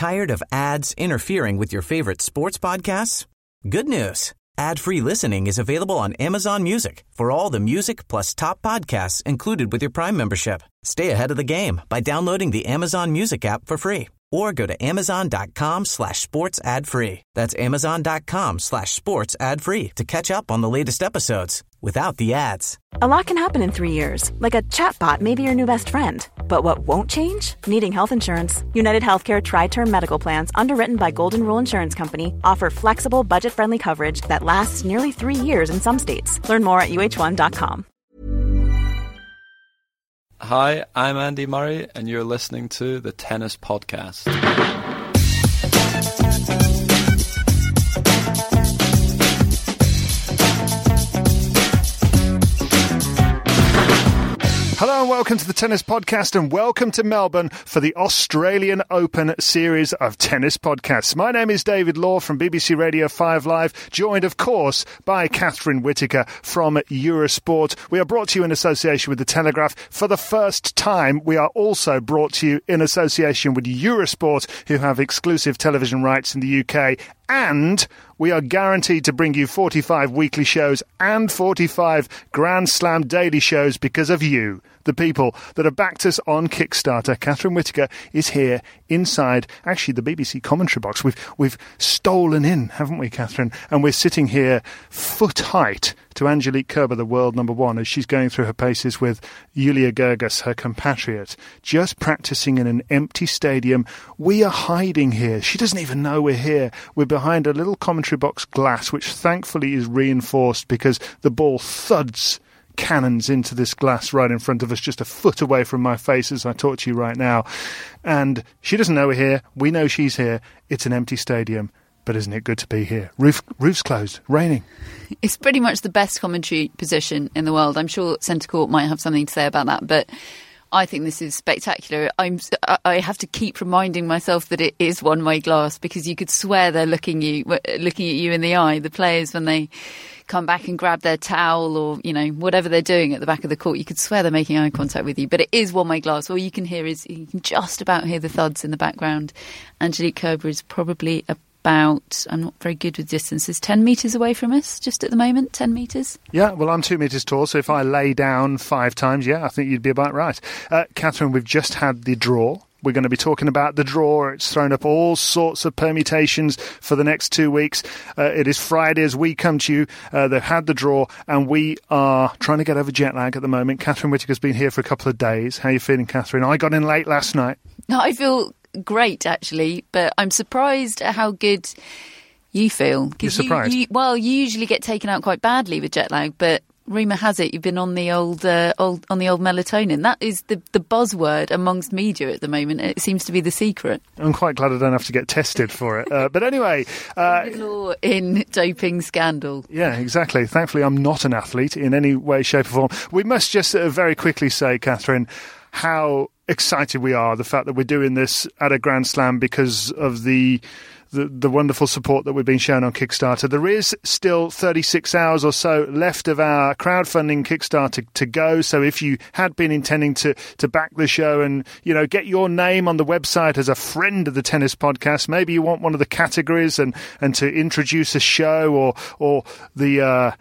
Tired of ads interfering with your favorite sports podcasts? Good news. Ad-free listening is available on Amazon Music for all the music plus top podcasts included with your Prime membership. Stay ahead of the game by downloading the Amazon Music app for free or go to amazon.com/sports ad free. That's amazon.com/sports ad free to catch up on the latest episodes without the ads. A lot can happen in 3 years, like a chatbot may be your new best friend. But what won't change? Needing health insurance. United Healthcare Tri-Term Medical Plans, underwritten by Golden Rule Insurance Company, offer flexible, budget-friendly coverage that lasts nearly 3 years in some states. Learn more at uh1.com. Hi, I'm Andy Murray, and you're listening to the Tennis Podcast. Hello and welcome to the Tennis Podcast, and welcome to Melbourne for the Australian Open series of tennis podcasts. My name is David Law from BBC Radio 5 Live, joined of course by Catherine Whitaker from Eurosport. We are brought to you in association with The Telegraph. For the first time, we are also brought to you in association with Eurosport, who have exclusive television rights in the UK. And we are guaranteed to bring you 45 weekly shows and 45 Grand Slam daily shows because of you, the people that have backed us on Kickstarter. Catherine Whitaker is here inside, actually, the BBC commentary box. We've stolen in, haven't we, Catherine? And we're sitting here foot height to Angelique Kerber, the world number one, as she's going through her paces with Julia Gerges, her compatriot, just practicing in an empty stadium. We are hiding here. She doesn't even know we're here. We're behind a little commentary box glass, which thankfully is reinforced because the ball thuds cannons into this glass right in front of us, just a foot away from my face as I talk to you right now. And she doesn't know we're here. We know she's here. It's an empty stadium. But isn't it good to be here? Roof's closed, raining. It's pretty much the best commentary position in the world. I'm sure Centre Court might have something to say about that, but I think this is spectacular. I have to keep reminding myself that it is one-way glass, because you could swear they're looking at you in the eye. The players, when they come back and grab their towel or, whatever they're doing at the back of the court, you could swear they're making eye contact with you. But it is one-way glass. All you can hear is, you can just about hear the thuds in the background. Angelique Kerber is probably about, I'm not very good with distances, 10 metres away from us, just at the moment, 10 metres. Yeah, well, I'm 2 metres tall, so if I lay down 5 times, I think you'd be about right. Catherine, we've just had the draw. We're going to be talking about the draw. It's thrown up all sorts of permutations for the next 2 weeks. It is Friday as we come to you. They've had the draw, and we are trying to get over jet lag at the moment. Catherine Whitaker's been here for a couple of days. How are you feeling, Catherine? I got in late last night. I feel great, actually, but I'm surprised at how good you feel. You're surprised? You usually get taken out quite badly with jet lag, but rumour has it you've been on the old melatonin. That is the buzzword amongst media at the moment. It seems to be the secret. I'm quite glad I don't have to get tested for it. But anyway, law in doping scandal. Yeah, exactly. Thankfully, I'm not an athlete in any way, shape, or form. We must just very quickly say, Catherine, how excited we are, the fact that we're doing this at a Grand Slam because of the wonderful support that we've been shown on Kickstarter. There is still 36 hours or so left of our crowdfunding Kickstarter to go. So if you had been intending to back the show and, get your name on the website as a friend of the Tennis Podcast, maybe you want one of the categories and to introduce a show or the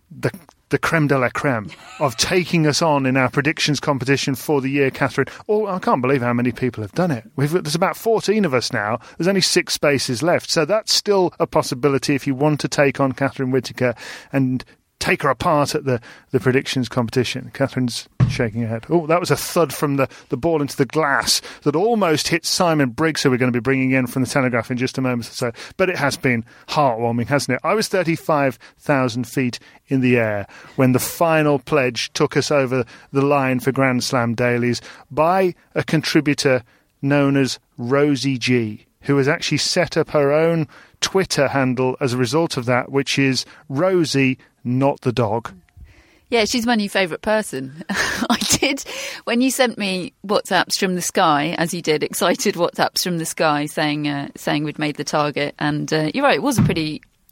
creme de la creme of taking us on in our predictions competition for the year, Catherine. Oh, I can't believe how many people have done it. There's about 14 of us now. There's only 6 spaces left. So that's still a possibility if you want to take on Catherine Whitaker and take her apart at the predictions competition. Catherine's shaking her head. Oh, that was a thud from the ball into the glass that almost hit Simon Briggs, who we're going to be bringing in from the Telegraph in just a moment or so. But it has been heartwarming, hasn't it? I was 35,000 feet in the air when the final pledge took us over the line for Grand Slam dailies by a contributor known as Rosie G, who has actually set up her own Twitter handle as a result of that, which is Rosie, not the dog. Yeah, she's my new favourite person. I did, when you sent me WhatsApps from the sky, as you did, excited WhatsApps from the sky saying we'd made the target. And you're right, it was a pretty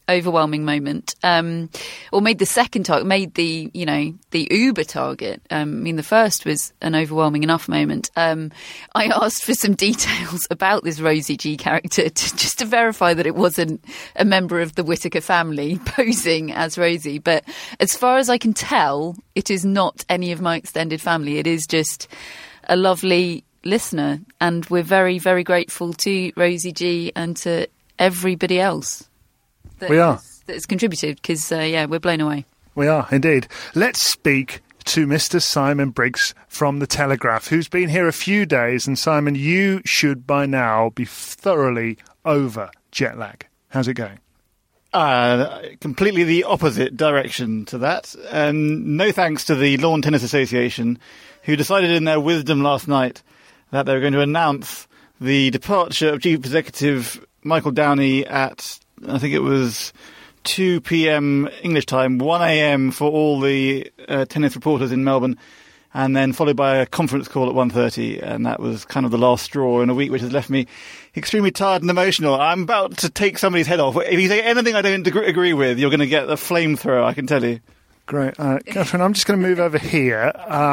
overwhelming moment, or made the second target, made the uber target. The first was an overwhelming enough moment. I asked for some details about this Rosie G character just to verify that it wasn't a member of the Whittaker family posing as Rosie. But as far as I can tell, it is not any of my extended family. It is just a lovely listener, and we're very, very grateful to Rosie G and to everybody else that's contributed, because we're blown away. We are indeed. Let's speak to Mr. Simon Briggs from The Telegraph, who's been here a few days. And Simon, you should by now be thoroughly over jet lag. How's it going? Completely the opposite direction to that. No thanks to the Lawn Tennis Association, who decided in their wisdom last night that they were going to announce the departure of Chief Executive Michael Downey at, I think it was 2 p.m. English time, 1 a.m. for all the tennis reporters in Melbourne, and then followed by a conference call at 1:30, and that was kind of the last straw in a week which has left me extremely tired and emotional. I'm about to take somebody's head off. If you say anything I don't agree with, you're going to get a flamethrower, I can tell you. Great. Catherine, I'm just going to move over here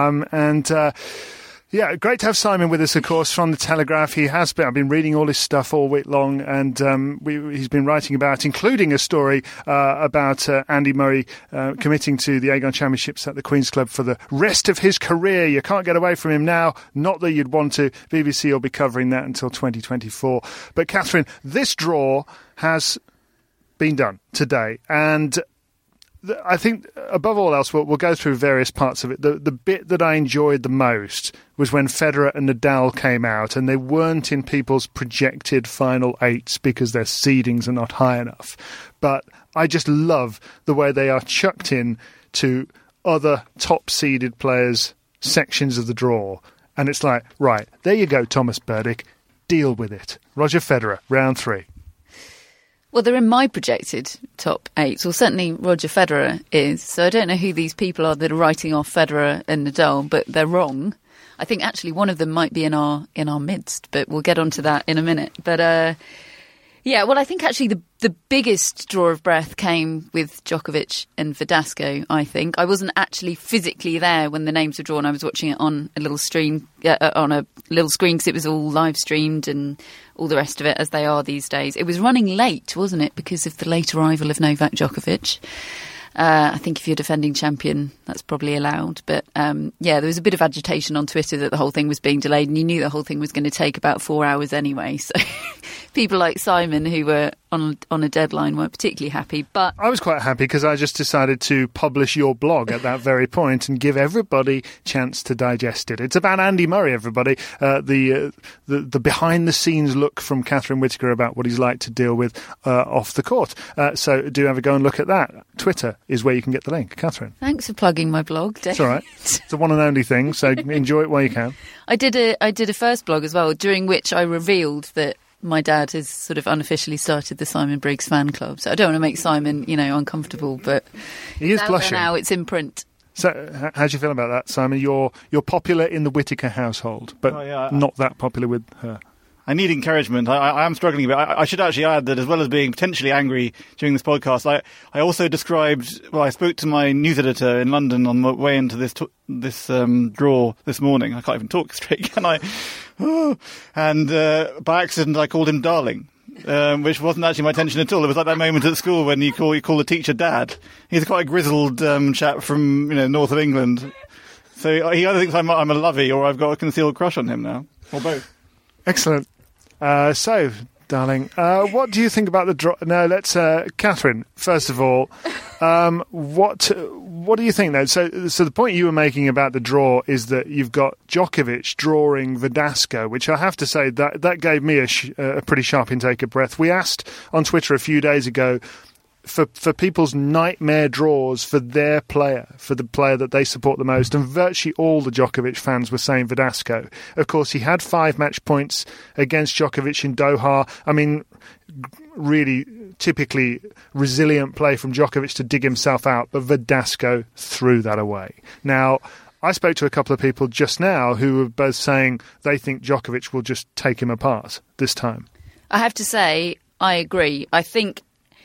Yeah, great to have Simon with us, of course, from The Telegraph. I've been reading all his stuff all week long, and he's been writing about, including a story about Andy Murray committing to the Aegon Championships at the Queen's Club for the rest of his career. You can't get away from him now, not that you'd want to. BBC will be covering that until 2024. But, Catherine, this draw has been done today, and I think, above all else, we'll go through various parts of it. The bit that I enjoyed the most was when Federer and Nadal came out, and they weren't in people's projected final eights because their seedings are not high enough. But I just love the way they are chucked in to other top-seeded players' sections of the draw. And it's like, right, there you go, Thomas Burdick, deal with it. Roger Federer, round 3. Well, they're in my projected top 8. Well, certainly Roger Federer is. So I don't know who these people are that are writing off Federer and Nadal, but they're wrong. I think actually one of them might be in our midst, but we'll get onto that in a minute. But I think actually the biggest draw of breath came with Djokovic and Verdasco, I think. I wasn't actually physically there when the names were drawn. I was watching it on a little stream, because it was all live streamed and all the rest of it, as they are these days. It was running late, wasn't it, because of the late arrival of Novak Djokovic. I think if you're defending champion, that's probably allowed. But there was a bit of agitation on Twitter that the whole thing was being delayed, and you knew the whole thing was going to take about 4 hours anyway. So people like Simon, who were on a deadline, weren't particularly happy. But I was quite happy because I just decided to publish your blog at that very point and give everybody a chance to digest it. It's about Andy Murray, everybody. The behind-the-scenes look from Catherine Whittaker about what he's like to deal with off the court. So do have a go and look at that. Twitter is where you can get the link. Catherine. Thanks for plugging my blog, Dave. It's all right. It's the one and only thing, so enjoy it while you can. I did a first blog as well, during which I revealed that my dad has sort of unofficially started the Simon Briggs fan club. So I don't want to make Simon, uncomfortable, but he is blushing. Now it's in print. So how do you feel about that, Simon? You're popular in the Whittaker household, but not that popular with her. I need encouragement. I am struggling a bit. I should actually add that as well as being potentially angry during this podcast, I also I spoke to my news editor in London on the way into this draw this morning. I can't even talk straight, can I? And by accident I called him darling, which wasn't actually my intention at all. It was like that moment at school when you call a teacher dad. He's quite a grizzled chap from north of England. So he either thinks I'm a lovey or I've got a concealed crush on him now, or both. Excellent. So, darling, what do you think about the draw? No, let's, Catherine, first of all, what do you think, though? So the point you were making about the draw is that you've got Djokovic drawing Verdasco, which I have to say, that gave me a pretty sharp intake of breath. We asked on Twitter a few days ago for people's nightmare draws for their player, for the player that they support the most, and virtually all the Djokovic fans were saying Verdasco. Of course, he had 5 match points against Djokovic in Doha. I mean, really typically resilient play from Djokovic to dig himself out, but Verdasco threw that away. Now, I spoke to a couple of people just now who were both saying they think Djokovic will just take him apart this time. I have to say, I agree. I think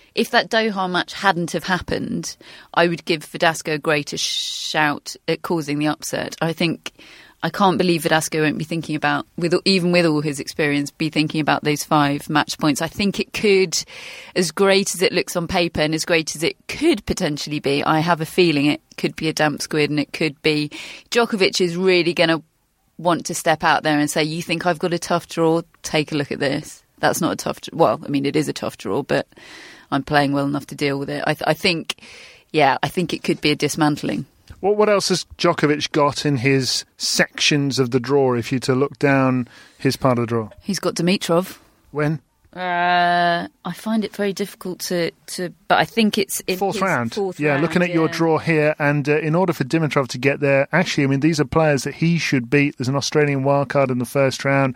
if that Doha match hadn't have happened, I would give Verdasco a greater shout at causing the upset. I can't believe Verdasco won't be thinking about, even with all his experience, be thinking about those 5 match points. I think it could, as great as it looks on paper and as great as it could potentially be, I have a feeling it could be a damp squid, and it could be Djokovic is really going to want to step out there and say, you think I've got a tough draw? Take a look at this. That's not a tough draw. Well, I mean, it is a tough draw, but I'm playing well enough to deal with it. I think it could be a dismantling. What else has Djokovic got in his sections of the draw, if you to look down his part of the draw? He's got Dimitrov. When? I find it very difficult to but I think it's in fourth round. Yeah, looking at your draw here, and in order for Dimitrov to get there, actually, I mean, these are players that he should beat. There's an Australian wildcard in the first round.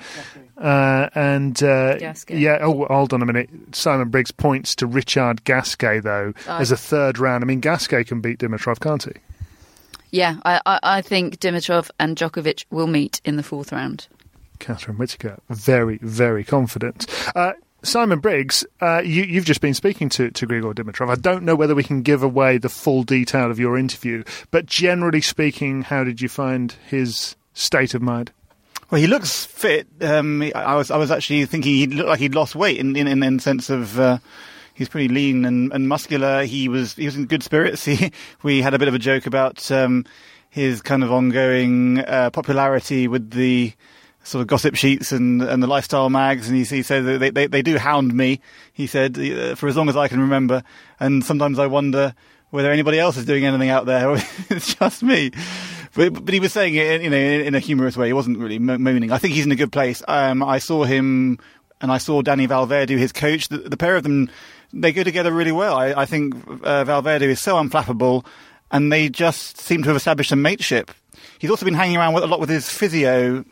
Gasquet. Yeah, hold on a minute. Simon Briggs points to Richard Gasquet, though, as a third round. I mean, Gasquet can beat Dimitrov, can't he? Yeah, I think Dimitrov and Djokovic will meet in the 4th round. Catherine Whitaker, very, very confident. Simon Briggs, you've just been speaking to Grigor Dimitrov. I don't know whether we can give away the full detail of your interview, but generally speaking, how did you find his state of mind? Well, he looks fit. I was actually thinking he looked like he'd lost weight in the sense of he's pretty lean and muscular. He was in good spirits. We had a bit of a joke about his kind of ongoing popularity with the sort of gossip sheets and the lifestyle mags, and he said that they do hound me, he said, for as long as I can remember, and sometimes I wonder whether anybody else is doing anything out there, or it's just me. But he was saying it in a humorous way. He wasn't really moaning. I think he's in a good place. I saw him, and I saw Dani Valverde, his coach. The pair of them, they go together really well. I think Valverde is so unflappable, and they just seem to have established a mateship. He's also been hanging around a lot with his physio.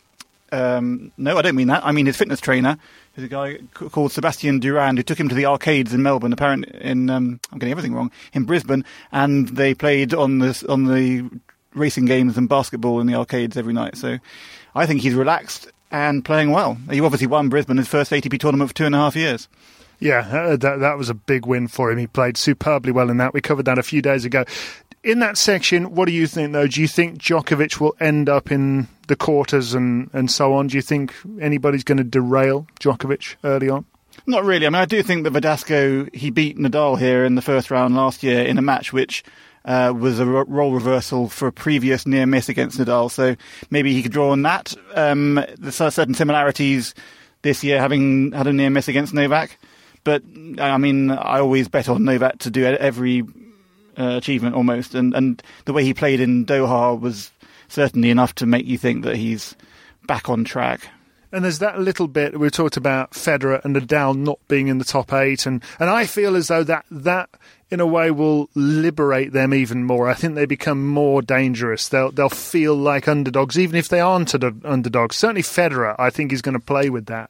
No, I don't mean that. I mean his fitness trainer, who's a guy called Sebastian Durand, who took him to the arcades in Melbourne, apparently I'm getting everything wrong, in Brisbane, and they played on the racing games and basketball in the arcades every night. So I think he's relaxed and playing well. He obviously won Brisbane, his first ATP tournament for 2.5 years. Yeah, that was a big win for him. He played superbly well in that. We covered that a few days ago. In that section, what do you think, though? Do you think Djokovic will end up in the quarters and so on? Do you think anybody's going to derail Djokovic early on? Not really. I mean, I do think that Verdasco, he beat Nadal here in the first round last year in a match which was a role reversal for a previous near miss against Nadal. So maybe he could draw on that. There's certain similarities this year, having had a near miss against Novak. But, I mean, I always bet on Novak to do every achievement almost, and the way he played in Doha was certainly enough to make you think that he's back on track. And there's that little bit, we talked about Federer and Nadal not being in the top 8, and I feel as though that in a way will liberate them even more. I think they become more dangerous. They'll feel like underdogs, even if they aren't underdogs. Certainly Federer, I think, is going to play with that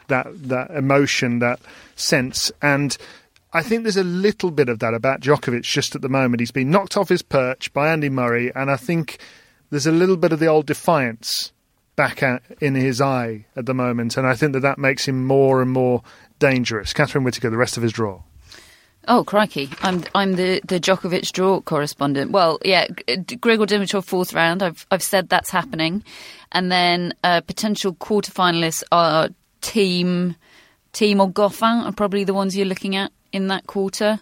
emotion, that sense, and I think there's a little bit of that about Djokovic just at the moment. He's been knocked off his perch by Andy Murray, and I think there's a little bit of the old defiance back in his eye at the moment, and I think that makes him more and more dangerous. Catherine Whitaker, the rest of his draw. Oh, crikey. I'm the Djokovic draw correspondent. Well, yeah, Grigor Dimitrov 4th round. I've said that's happening. And then potential quarterfinalists are Team or Goffin are probably the ones you're looking at in that quarter.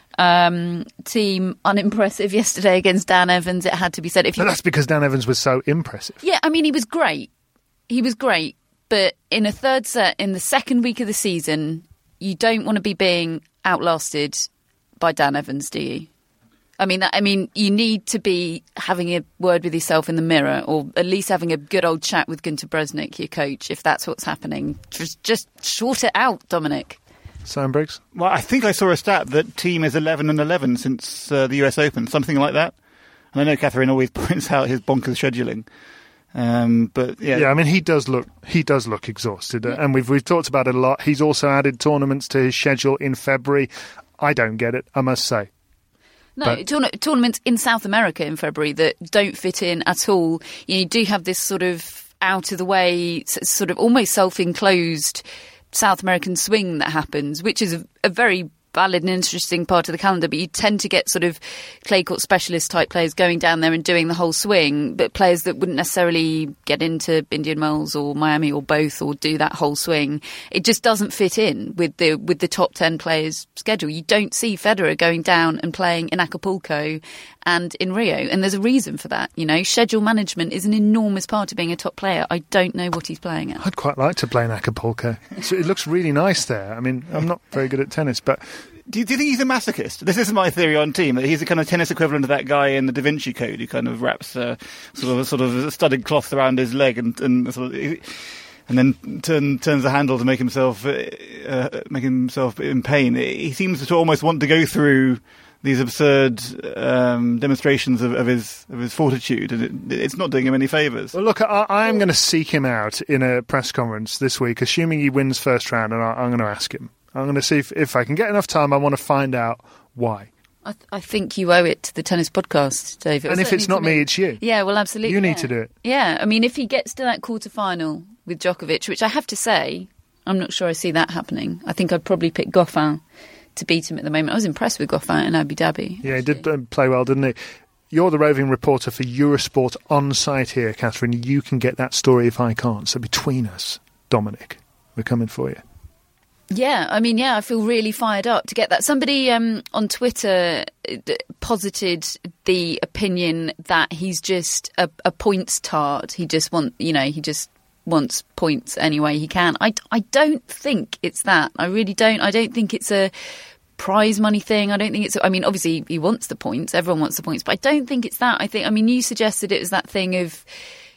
Team unimpressive yesterday against Dan Evans, it had to be said. But that's because Dan Evans was so impressive. Yeah, I mean, he was great. But in a third set, in the second week of the season, you don't want to be being outlasted by Dan Evans, do you? I mean, you need to be having a word with yourself in the mirror, or at least having a good old chat with Gunter Bresnik, your coach, if that's what's happening. Just sort it out, Dominic. Simon Briggs? Well, I think I saw a stat that team is 11-11 since the US Open, something like that. And I know Catherine always points out his bonkers scheduling. But yeah, I mean, he does look exhausted, and we've talked about it a lot. He's also added tournaments to his schedule in February. I don't get it, I must say. No, tournaments in South America in February that don't fit in at all. You do have this sort of out of the way, sort of almost self-enclosed South American swing that happens, which is a very valid and interesting part of the calendar, but you tend to get sort of clay court specialist type players going down there and doing the whole swing, but players that wouldn't necessarily get into Indian Wells or Miami or both or do that whole swing. It just doesn't fit in with the top 10 players' schedule. You don't see Federer going down and playing in Acapulco and in Rio, and there's a reason for that. Schedule management is an enormous part of being a top player. I don't know what he's playing at. I'd quite like to play in Acapulco. It looks really nice there. I mean, I'm not very good at tennis, but... Do you think he's a masochist? This is my theory on team, that he's a kind of tennis equivalent of that guy in the Da Vinci Code who kind of wraps sort of studded cloth around his leg and then turns the handle to make himself in pain. He seems to almost want to go through these absurd demonstrations of his fortitude, and it's not doing him any favours. Well, look, I am going to seek him out in a press conference this week, assuming he wins first round, and I'm going to ask him. I'm going to see if I can get enough time. I want to find out why. I think you owe it to the tennis podcast, David. And if it's not me, it's you. Yeah, well, absolutely. You need to do it. Yeah, I mean, if he gets to that quarter-final with Djokovic, which I have to say, I'm not sure I see that happening. I think I'd probably pick Goffin to beat him at the moment. I was impressed with Goffin in Abu Dhabi. Yeah, he did play well, didn't he? You're the roving reporter for Eurosport on site here, Catherine. You can get that story if I can't. So between us, Dominic, we're coming for you. Yeah, I mean, I feel really fired up to get that. Somebody on Twitter posited the opinion that he's just a points tart. He just wants points any way he can. I don't think it's that. I really don't. I don't think it's a prize money thing. I don't think it's... I mean, obviously, he wants the points. Everyone wants the points. But I don't think it's that. You suggested it was that thing of...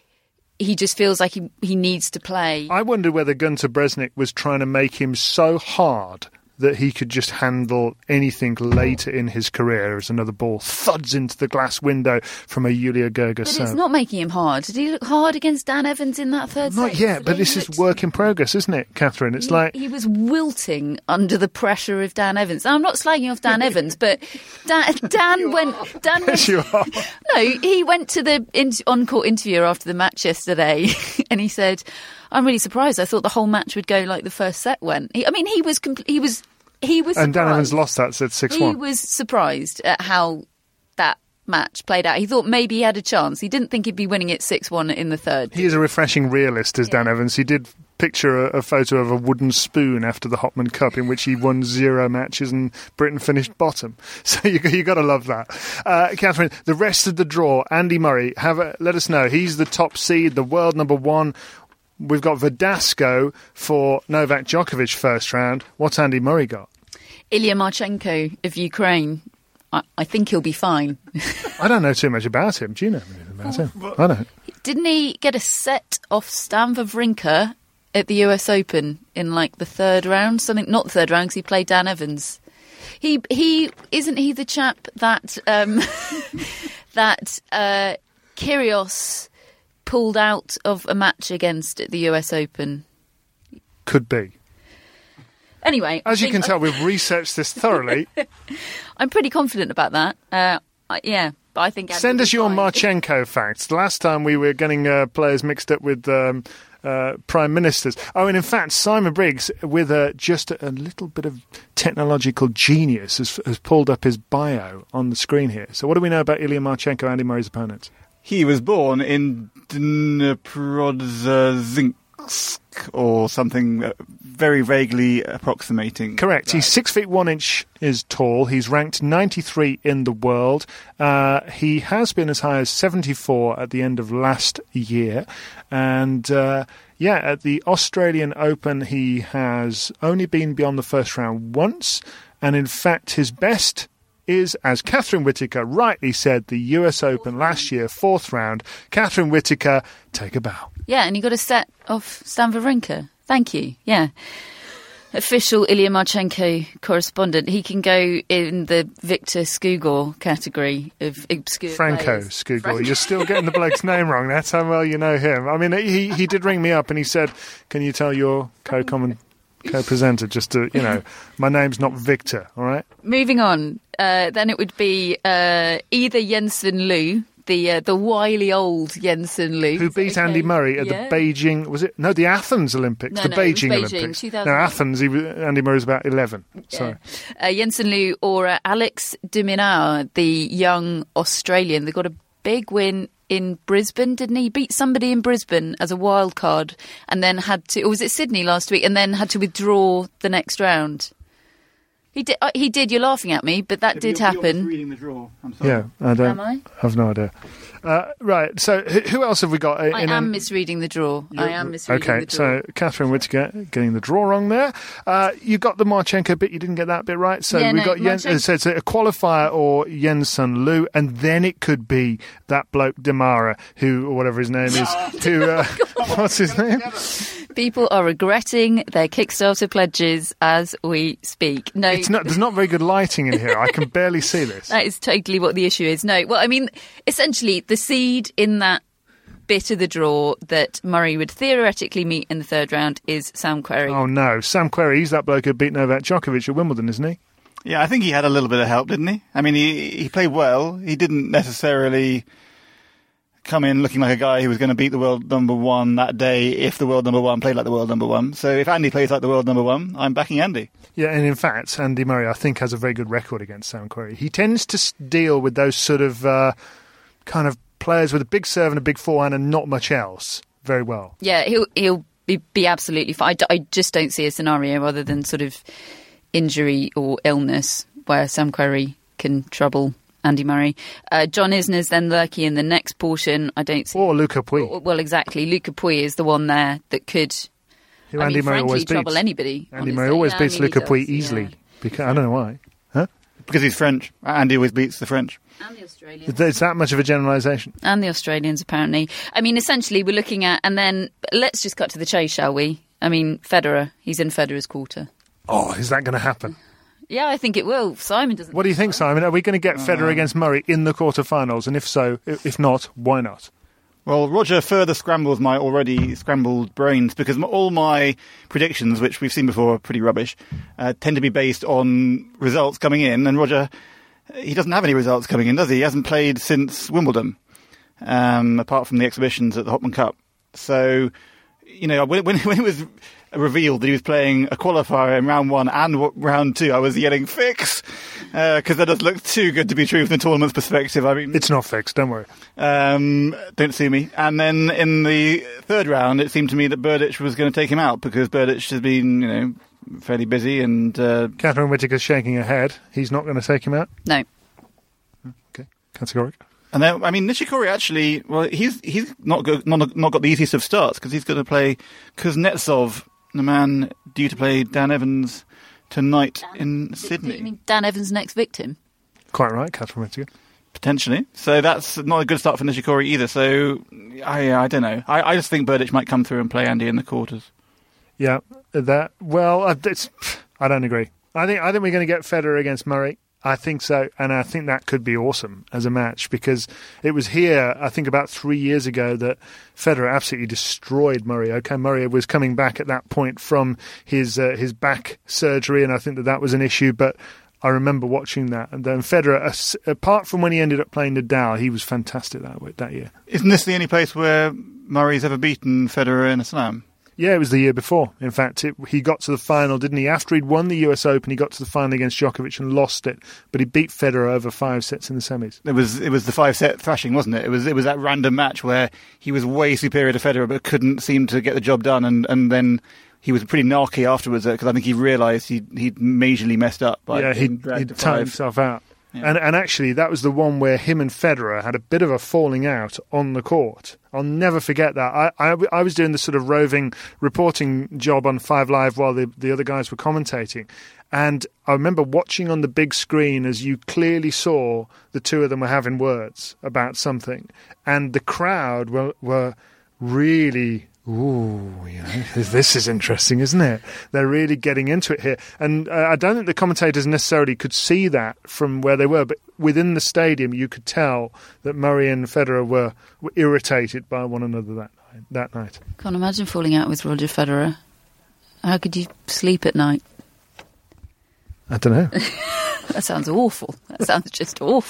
He just feels like he needs to play. I wonder whether Gunter Bresnik was trying to make him so hard that he could just handle anything later in his career as another ball thuds into the glass window from a Julia Gerger serve. But it's not making him hard. Did he look hard against Dan Evans in that third set? Not yet, but this is work in progress, isn't it, Catherine? It's he was wilting under the pressure of Dan Evans. Now, I'm not slagging off Dan Evans, but Dan went... Yes, you are. No, he went to the on-court interviewer after the match yesterday and he said... I'm really surprised. I thought the whole match would go like the first set went. He was surprised. And Dan Evans lost that set 6-1. He was surprised at how that match played out. He thought maybe he had a chance. He didn't think he'd be winning it 6-1 in the third. He is a refreshing realist, as Dan Evans. He did picture a photo of a wooden spoon after the Hopman Cup in which he won 0 matches and Britain finished bottom. So you got to love that. Catherine, the rest of the draw, Andy Murray, let us know. He's the top seed, the world number 1. We've got Verdasco for Novak Djokovic first round. What's Andy Murray got? Ilya Marchenko of Ukraine. I think he'll be fine. I don't know too much about him. Do you know anything about him? I don't. Didn't he get a set off Stan Wawrinka at the US Open in like the third round? Something, not the third round because he played Dan Evans. He isn't he the chap that Kyrgios pulled out of a match against at the US Open? Could be. Anyway, as you can tell, we've researched this thoroughly. I'm pretty confident about that. But I think... Send us your Marchenko facts. The last time we were getting players mixed up with prime ministers. Oh, and in fact, Simon Briggs, with just a little bit of technological genius, has pulled up his bio on the screen here. So what do we know about Ilya Marchenko, Andy Murray's opponent? He was born in Dniprodzerzhinsk or something very vaguely approximating. Correct. That. He's 6 feet 1 inch is tall. He's ranked 93 in the world. He has been as high as 74 at the end of last year. And at the Australian Open, he has only been beyond the first round once. And in fact, his best is, as Catherine Whitaker rightly said, the US Open last year, 4th round. Catherine Whitaker, take a bow. Yeah, and he got a set off Stan Wawrinka. Thank you. Yeah. Official Ilya Marchenko correspondent. He can go in the Victor Skugor category of obscure Franco players. Skugor. You're still getting the bloke's name wrong. That's how well you know him. I mean, he did ring me up and he said, can you tell your co-presenter just to, my name's not Victor, all right? Moving on. Then it would be either Jensen Liu, the wily old Jensen Lu. Who beat Andy Murray at the Beijing, the Athens Olympics? No, the Beijing it was Beijing, Olympics. 2000. No, Athens, Andy Murray was about 11. Sorry. Jensen Lu or Alex de Minaur, the young Australian. They got a big win in Brisbane, didn't he? He beat somebody in Brisbane as a wild card and then had to, or was it Sydney last week, and then had to withdraw the next round. He did. You're laughing at me, but that did happen. You're reading the draw. I'm sorry. Yeah, I don't. Am I? Have no idea. Right, so who else have we got? I am misreading the draw. I am misreading the draw. Okay, so Catherine Whittaker getting the draw wrong there. You got the Marchenko bit, you didn't get that bit right. So we got so it's a qualifier or Jensen Lu, and then it could be that bloke Demara, or whatever his name is. What's his name? People are regretting their Kickstarter pledges as we speak. No, there's not very good lighting in here. I can barely see this. That is totally what the issue is. No, well, I mean, essentially, the seed in that bit of the draw that Murray would theoretically meet in the third round is Sam Querrey. Oh no, Sam Querrey, he's that bloke who beat Novak Djokovic at Wimbledon, isn't he? Yeah, I think he had a little bit of help, didn't he? I mean, he played well. He didn't necessarily come in looking like a guy who was going to beat the world number one that day if the world number one played like the world number one. So if Andy plays like the world number one, I'm backing Andy. Yeah, and in fact, Andy Murray, I think, has a very good record against Sam Querrey. He tends to deal with those sort of kind of players with a big serve and a big forehand and not much else very well. Yeah, he'll be absolutely fine. I just don't see a scenario other than sort of injury or illness where Sam Querrey can trouble Andy Murray. John Isner's then lurking in the next portion. I don't see. Or Luca Pouille. Well, exactly. Luca Pouille is the one there that could. Who Andy Murray always beats. Trouble anybody. Andy Murray always beats Luca Pouille easily. Yeah. Because I don't know why. Huh? Because he's French. Andy always beats the French. And the Australians. It's that much of a generalisation. And the Australians, apparently. I mean, essentially, we're looking at, and then let's just cut to the chase, shall we? I mean, Federer. He's in Federer's quarter. Oh, is that going to happen? Yeah, I think it will. Simon doesn't. What do you think, Simon? Are we going to get Federer against Murray in the quarterfinals? And if so, if not, why not? Well, Roger further scrambles my already scrambled brains because all my predictions, which we've seen before, are pretty rubbish, tend to be based on results coming in. And Roger, he doesn't have any results coming in, does he? He hasn't played since Wimbledon, apart from the exhibitions at the Hopman Cup. So, you know, when it was revealed that he was playing a qualifier in round one and round two, I was yelling fix because that does look too good to be true from the tournament's perspective. I mean, it's not fixed, don't worry. Don't sue me. And then in the third round, it seemed to me that Berdych was going to take him out because Berdych has been, you know, fairly busy. And Catherine Whittaker's shaking her head. He's not going to take him out. No. Okay, categorical. And then, I mean, Nishikori actually, well, he's not got the easiest of starts because he's going to play Kuznetsov, the man due to play Dan Evans tonight in Sydney. You mean Dan Evans' next victim? Quite right, Catherine Whittaker. Potentially. So that's not a good start for Nishikori either. So I don't know. I just think Berdych might come through and play Andy in the quarters. Yeah, I don't agree. I think we're going to get Federer against Murray. I think so, and I think that could be awesome as a match because it was here, I think about 3 years ago, that Federer absolutely destroyed Murray. Okay, Murray was coming back at that point from his back surgery, and I think that was an issue, but I remember watching that. And then Federer, apart from when he ended up playing Nadal, he was fantastic that year. Isn't this the only place where Murray's ever beaten Federer in a slam? Yeah, it was the year before. In fact, he got to the final, didn't he? After he'd won the US Open, he got to the final against Djokovic and lost it. But he beat Federer over 5 sets in the semis. It was the 5-set thrashing, wasn't it? It was that random match where he was way superior to Federer but couldn't seem to get the job done. And then he was pretty narky afterwards because I think he realised he'd majorly messed up. He'd timed himself out. Yeah. And actually, that was the one where him and Federer had a bit of a falling out on the court. I'll never forget that. I was doing this sort of roving reporting job on 5 Live while the other guys were commentating. And I remember watching on the big screen as you clearly saw the two of them were having words about something. And the crowd were really... Ooh, you know, this is interesting, isn't it? They're really getting into it here. And I don't think the commentators necessarily could see that from where they were, but within the stadium you could tell that Murray and Federer were irritated by one another that night. Can't imagine falling out with Roger Federer. How could you sleep at night? I don't know. That sounds awful. That sounds just awful.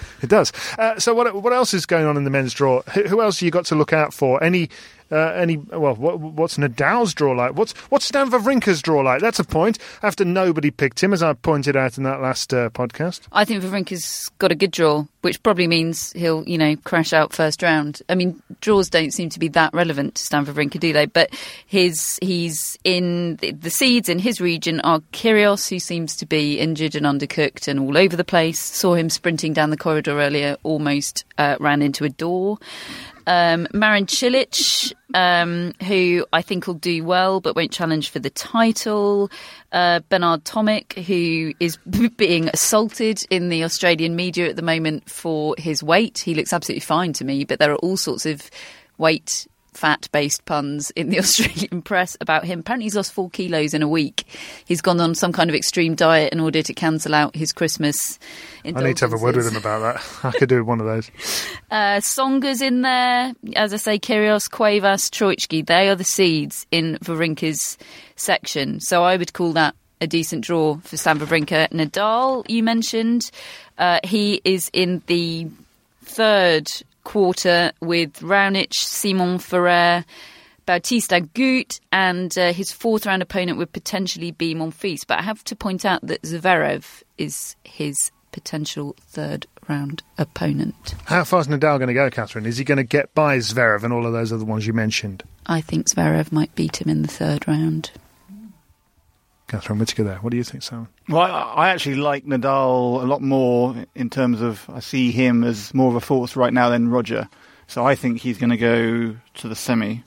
It does. So what else is going on in the men's draw? Who else have you got to look out for? What's Nadal's draw like? What's Stan Wawrinka's draw like? That's a point. After nobody picked him, as I pointed out in that last podcast. I think Wawrinka's got a good draw, which probably means he'll, crash out first round. I mean, draws don't seem to be that relevant to Stan Wawrinka, do they? But he's in the seeds in his region are Kyrgios, who seems to be injured and undercooked and all over the place. Saw him sprinting down the corridor earlier, almost ran into a door. Marin Cilic, who I think will do well but won't challenge for the title. Bernard Tomic, who is being assaulted in the Australian media at the moment for his weight. He looks absolutely fine to me, but there are all sorts of weight fat-based puns in the Australian press about him. Apparently he's lost 4 kilos in a week. He's gone on some kind of extreme diet in order to cancel out his Christmas indulgences. I need to have a word with him about that. I could do one of those. Tsonga's in there. As I say, Kyrgios, Cuevas, Troicki. They are the seeds in Wawrinka's section. So I would call that a decent draw for Stan Wawrinka. Nadal, you mentioned. He is in the third quarter with Raonic, Simon Ferrer, Bautista Agut, and his fourth round opponent would potentially be Monfils. But I have to point out that Zverev is his potential third round opponent. How far is Nadal going to go, Catherine? Is he going to get by Zverev and all of those other ones you mentioned? I think Zverev might beat him in the third round. Catherine Whitaker there. What do you think, Simon? Well, I actually like Nadal a lot more in terms of I see him as more of a force right now than Roger. So I think he's going to go to the semi.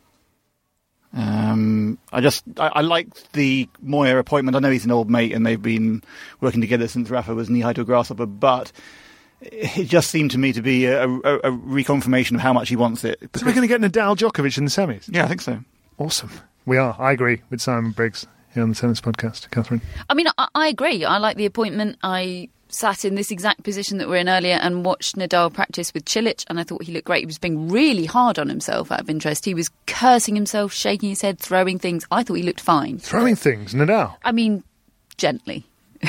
I like the Moya appointment. I know he's an old mate and they've been working together since Rafa was knee-high to a grasshopper, but it just seemed to me to be a reconfirmation of how much he wants it. So we're going to get Nadal Djokovic in the semis? Yeah, I think so. Awesome. We are. I agree with Simon Briggs here on the Tennis Podcast. Catherine? I mean, I agree. I like the appointment. I sat in this exact position that we're in earlier and watched Nadal practice with Cilic, and I thought he looked great. He was being really hard on himself out of interest. He was cursing himself, shaking his head, throwing things. I thought he looked fine. Throwing things? Nadal? I mean, gently.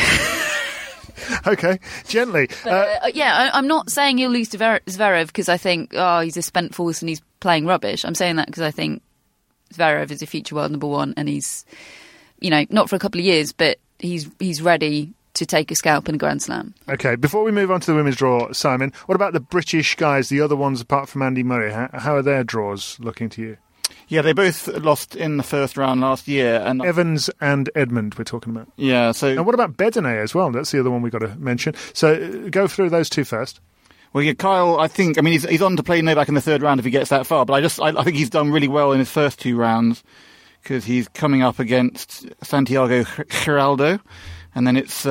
Okay, gently. I'm not saying he'll lose to Zverev because I think, he's a spent force and he's playing rubbish. I'm saying that because I think Zverev is a future world number one and he's, not for a couple of years, but he's ready to take a scalp in a Grand Slam. Okay, before we move on to the women's draw, Simon, what about the British guys, the other ones apart from Andy Murray? How are their draws looking to you? Yeah, they both lost in the first round last year. And Evans and Edmund we're talking about. Yeah, so... And what about Bedene as well? That's the other one we've got to mention. So go through those two first. Well, yeah, Kyle, he's on to play Novak in the third round if he gets that far, but I think he's done really well in his first 2 rounds because he's coming up against Santiago Giraldo, and then it's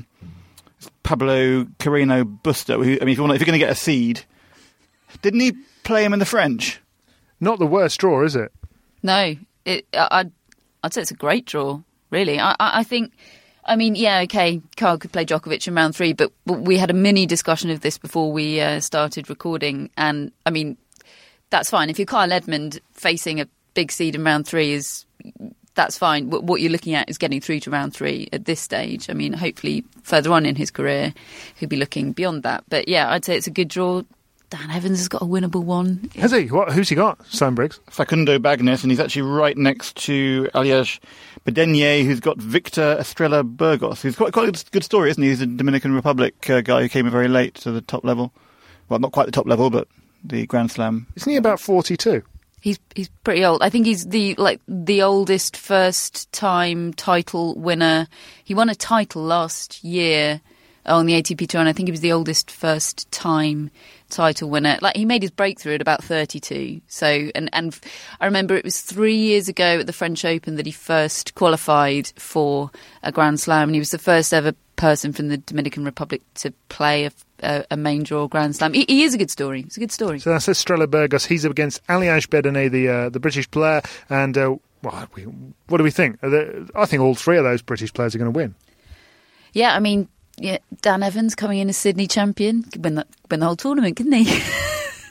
Pablo Carreno Busta. If you're going to get a seed, didn't he play him in the French? Not the worst draw, is it? No, I'd say it's a great draw, really. I think, Kyle could play Djokovic in round 3, but we had a mini discussion of this before we started recording, and, that's fine. If you're Kyle Edmund facing a big seed in round 3, that's fine. What you're looking at is getting through to round 3 at this stage. Hopefully further on in his career, he'll be looking beyond that. But yeah, I'd say it's a good draw. Dan Evans has got a winnable one. Has he? Who's he got? Simon Briggs? Facundo Bagnis, and he's actually right next to Aliash Bedenier, who's got Victor Estrella Burgos. He's quite a good story, isn't he? He's a Dominican Republic guy who came very late to the top level. Well, not quite the top level, but the Grand Slam. Isn't he about 42? He's pretty old. I think he's the oldest first-time title winner. He won a title last year on the ATP Tour, and I think he was the oldest first-time title winner. He made his breakthrough at about 32. So, and I remember it was 3 years ago at the French Open that he first qualified for a Grand Slam, and he was the first ever person from the Dominican Republic to play a main draw Grand Slam. He is a good story. It's a good story. So that's Estrella Burgos. He's up against Aliash Bedene, the British player. And what do we think? I think all 3 of those British players are going to win. Yeah, Dan Evans coming in as Sydney champion could win the whole tournament, couldn't he?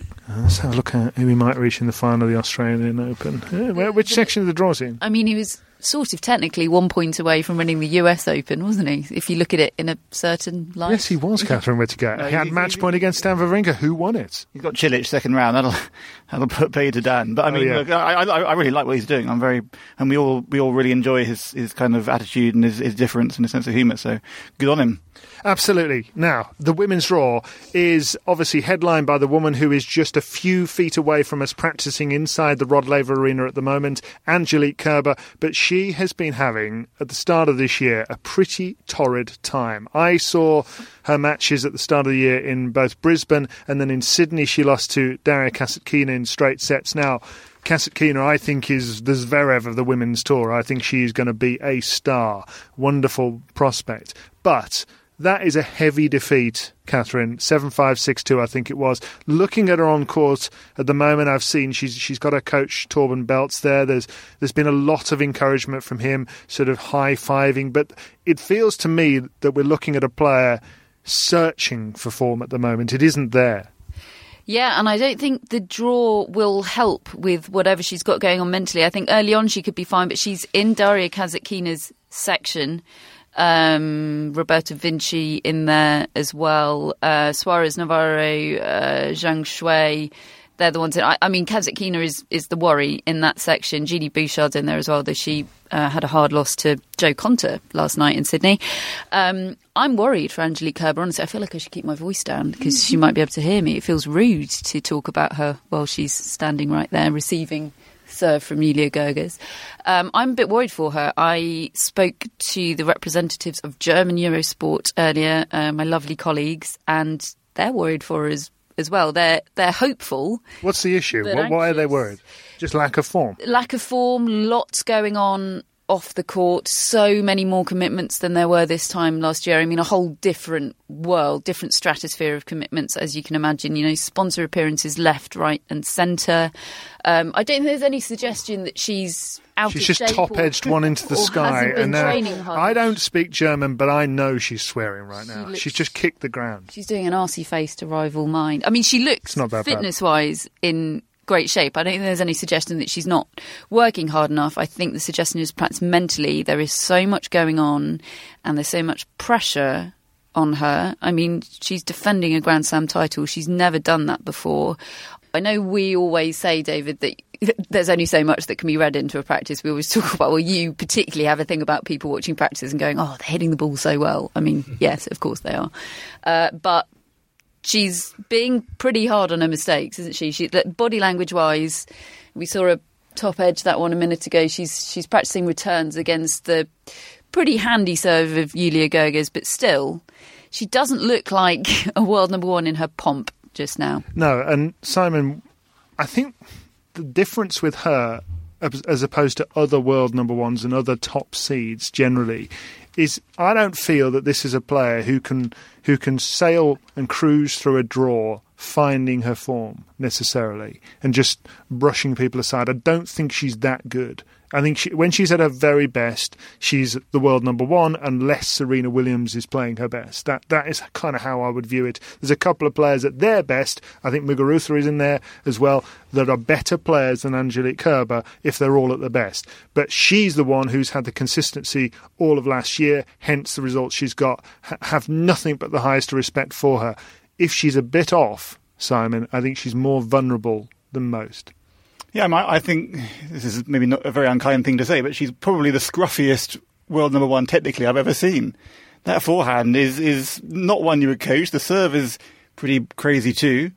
Let's have a look at who we might reach in the final of the Australian Open. Which section of the draw is he in? He was sort of technically 1 point away from winning the US Open, wasn't he? If you look at it in a certain light. Yes, he was, Catherine Whittaker. He had match point against Stan Wawrinka. Who won it? He's got Cilic second round. That'll put pay to Dan. But I mean, look, I really like what he's doing. And we all really enjoy his kind of attitude and his difference and his sense of humour. So good on him. Absolutely. Now, the women's draw is obviously headlined by the woman who is just a few feet away from us practising inside the Rod Laver Arena at the moment, Angelique Kerber, but she has been having, at the start of this year, a pretty torrid time. I saw her matches at the start of the year in both Brisbane and then in Sydney. She lost to Daria Kasatkina in straight sets. Now, Kasatkina, I think, is the Zverev of the women's tour. I think she's going to be a star. Wonderful prospect. But that is a heavy defeat, Catherine. 7-5, 6-2, I think it was. Looking at her on court at the moment, I've seen she's got her coach Torben Beltz there. There's been a lot of encouragement from him, sort of high-fiving. But it feels to me that we're looking at a player searching for form at the moment. It isn't there. Yeah, and I don't think the draw will help with whatever she's got going on mentally. I think early on she could be fine, but she's in Daria Kasatkina's section. Roberta Vinci in there as well. Suarez Navarro, Zhang Shui. They're the ones. I mean, Kasatkina is the worry in that section. Jeannie Bouchard's in there as well, though she had a hard loss to Jo Konta last night in Sydney. I'm worried for Angelique Kerber. Honestly, I feel like I should keep my voice down because she might be able to hear me. It feels rude to talk about her while she's standing right there receiving serve from Julia Gerges. I'm a bit worried for her. I spoke to the representatives of German Eurosport earlier, my lovely colleagues, and they're worried for her as well. They're hopeful. What's the issue? Why are they worried? Just lack of form? Lack of form, lots going on off the court, so many more commitments than there were this time last year. I mean, a whole different world, different stratosphere of commitments, as you can imagine. You know, sponsor appearances left, right and centre. I don't think there's any suggestion that she's out of shape. She's just top-edged one into the sky. And I don't speak German, but I know she's swearing right now. She's just kicked the ground. She's doing an arsey face to rival mine. I mean, she looks, fitness-wise, in great shape. I don't think there's any suggestion that she's not working hard enough. I think the suggestion is perhaps mentally there is so much going on and there's so much pressure on her. I mean, she's defending a Grand Slam title. She's never done that before. I know we always say, David, that there's only so much that can be read into a practice. We always talk about, well, you particularly have a thing about people watching practice and going, oh, they're hitting the ball so well. I mean, yes, of course they are. But she's being pretty hard on her mistakes, isn't she? Body language-wise, we saw her top edge that one a minute ago. She's practising returns against the pretty handy serve of Julia Gerges, but still, she doesn't look like a world number one in her pomp just now. No, and Simon, I think the difference with her, as opposed to other world number ones and other top seeds generally, is I don't feel that this is a player who can sail and cruise through a draw finding her form necessarily and just brushing people aside. I don't think she's that good. I think when she's at her very best, she's the world number one unless Serena Williams is playing her best. That is kind of how I would view it. There's a couple of players at their best, I think Muguruza is in there as well, that are better players than Angelique Kerber if they're all at their best. But she's the one who's had the consistency all of last year, hence the results she's got. Have nothing but the highest respect for her. If she's a bit off, Simon, I think she's more vulnerable than most. Yeah, I think this is maybe not a very unkind thing to say, but she's probably the scruffiest world number one technically I've ever seen. That forehand is not one you would coach. The serve is pretty crazy too.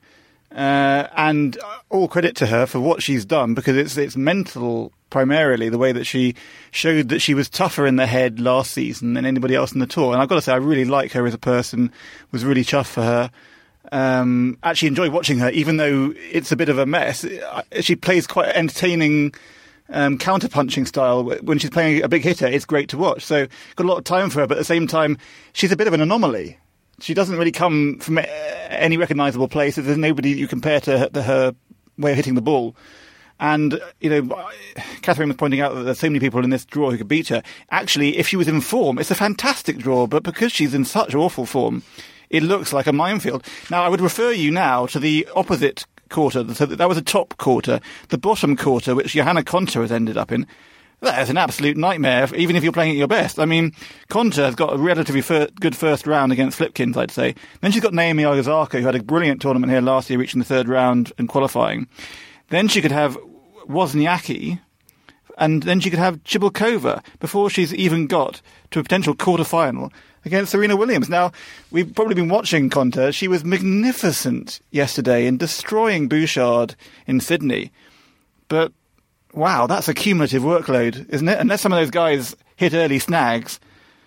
And all credit to her for what she's done, because it's mental primarily, the way that she showed that she was tougher in the head last season than anybody else in the tour. And I've got to say, I really like her as a person, was really chuffed for her. Actually enjoy watching her, even though it's a bit of a mess. She plays quite entertaining counter-punching style. When she's playing a big hitter, it's great to watch. So got a lot of time for her, but at the same time, she's a bit of an anomaly. She doesn't really come from any recognisable place. There's nobody you compare to her way of hitting the ball. And, you know, Catherine was pointing out that there's so many people in this draw who could beat her. Actually, if she was in form, it's a fantastic draw, but because she's in such awful form, it looks like a minefield. Now, I would refer you now to the opposite quarter. So that was a top quarter. The bottom quarter, which Johanna Konta has ended up in. That's an absolute nightmare, even if you're playing at your best. I mean, Konta has got a relatively good first round against Flipkins, I'd say. Then she's got Naomi Osaka, who had a brilliant tournament here last year, reaching the third round and qualifying. Then she could have Wozniacki, and then she could have Cibulkova before she's even got to a potential quarter-final against Serena Williams. Now, we've probably been watching Konta. She was magnificent yesterday in destroying Bouchard in Sydney. But wow, that's a cumulative workload, isn't it? Unless some of those guys hit early snags,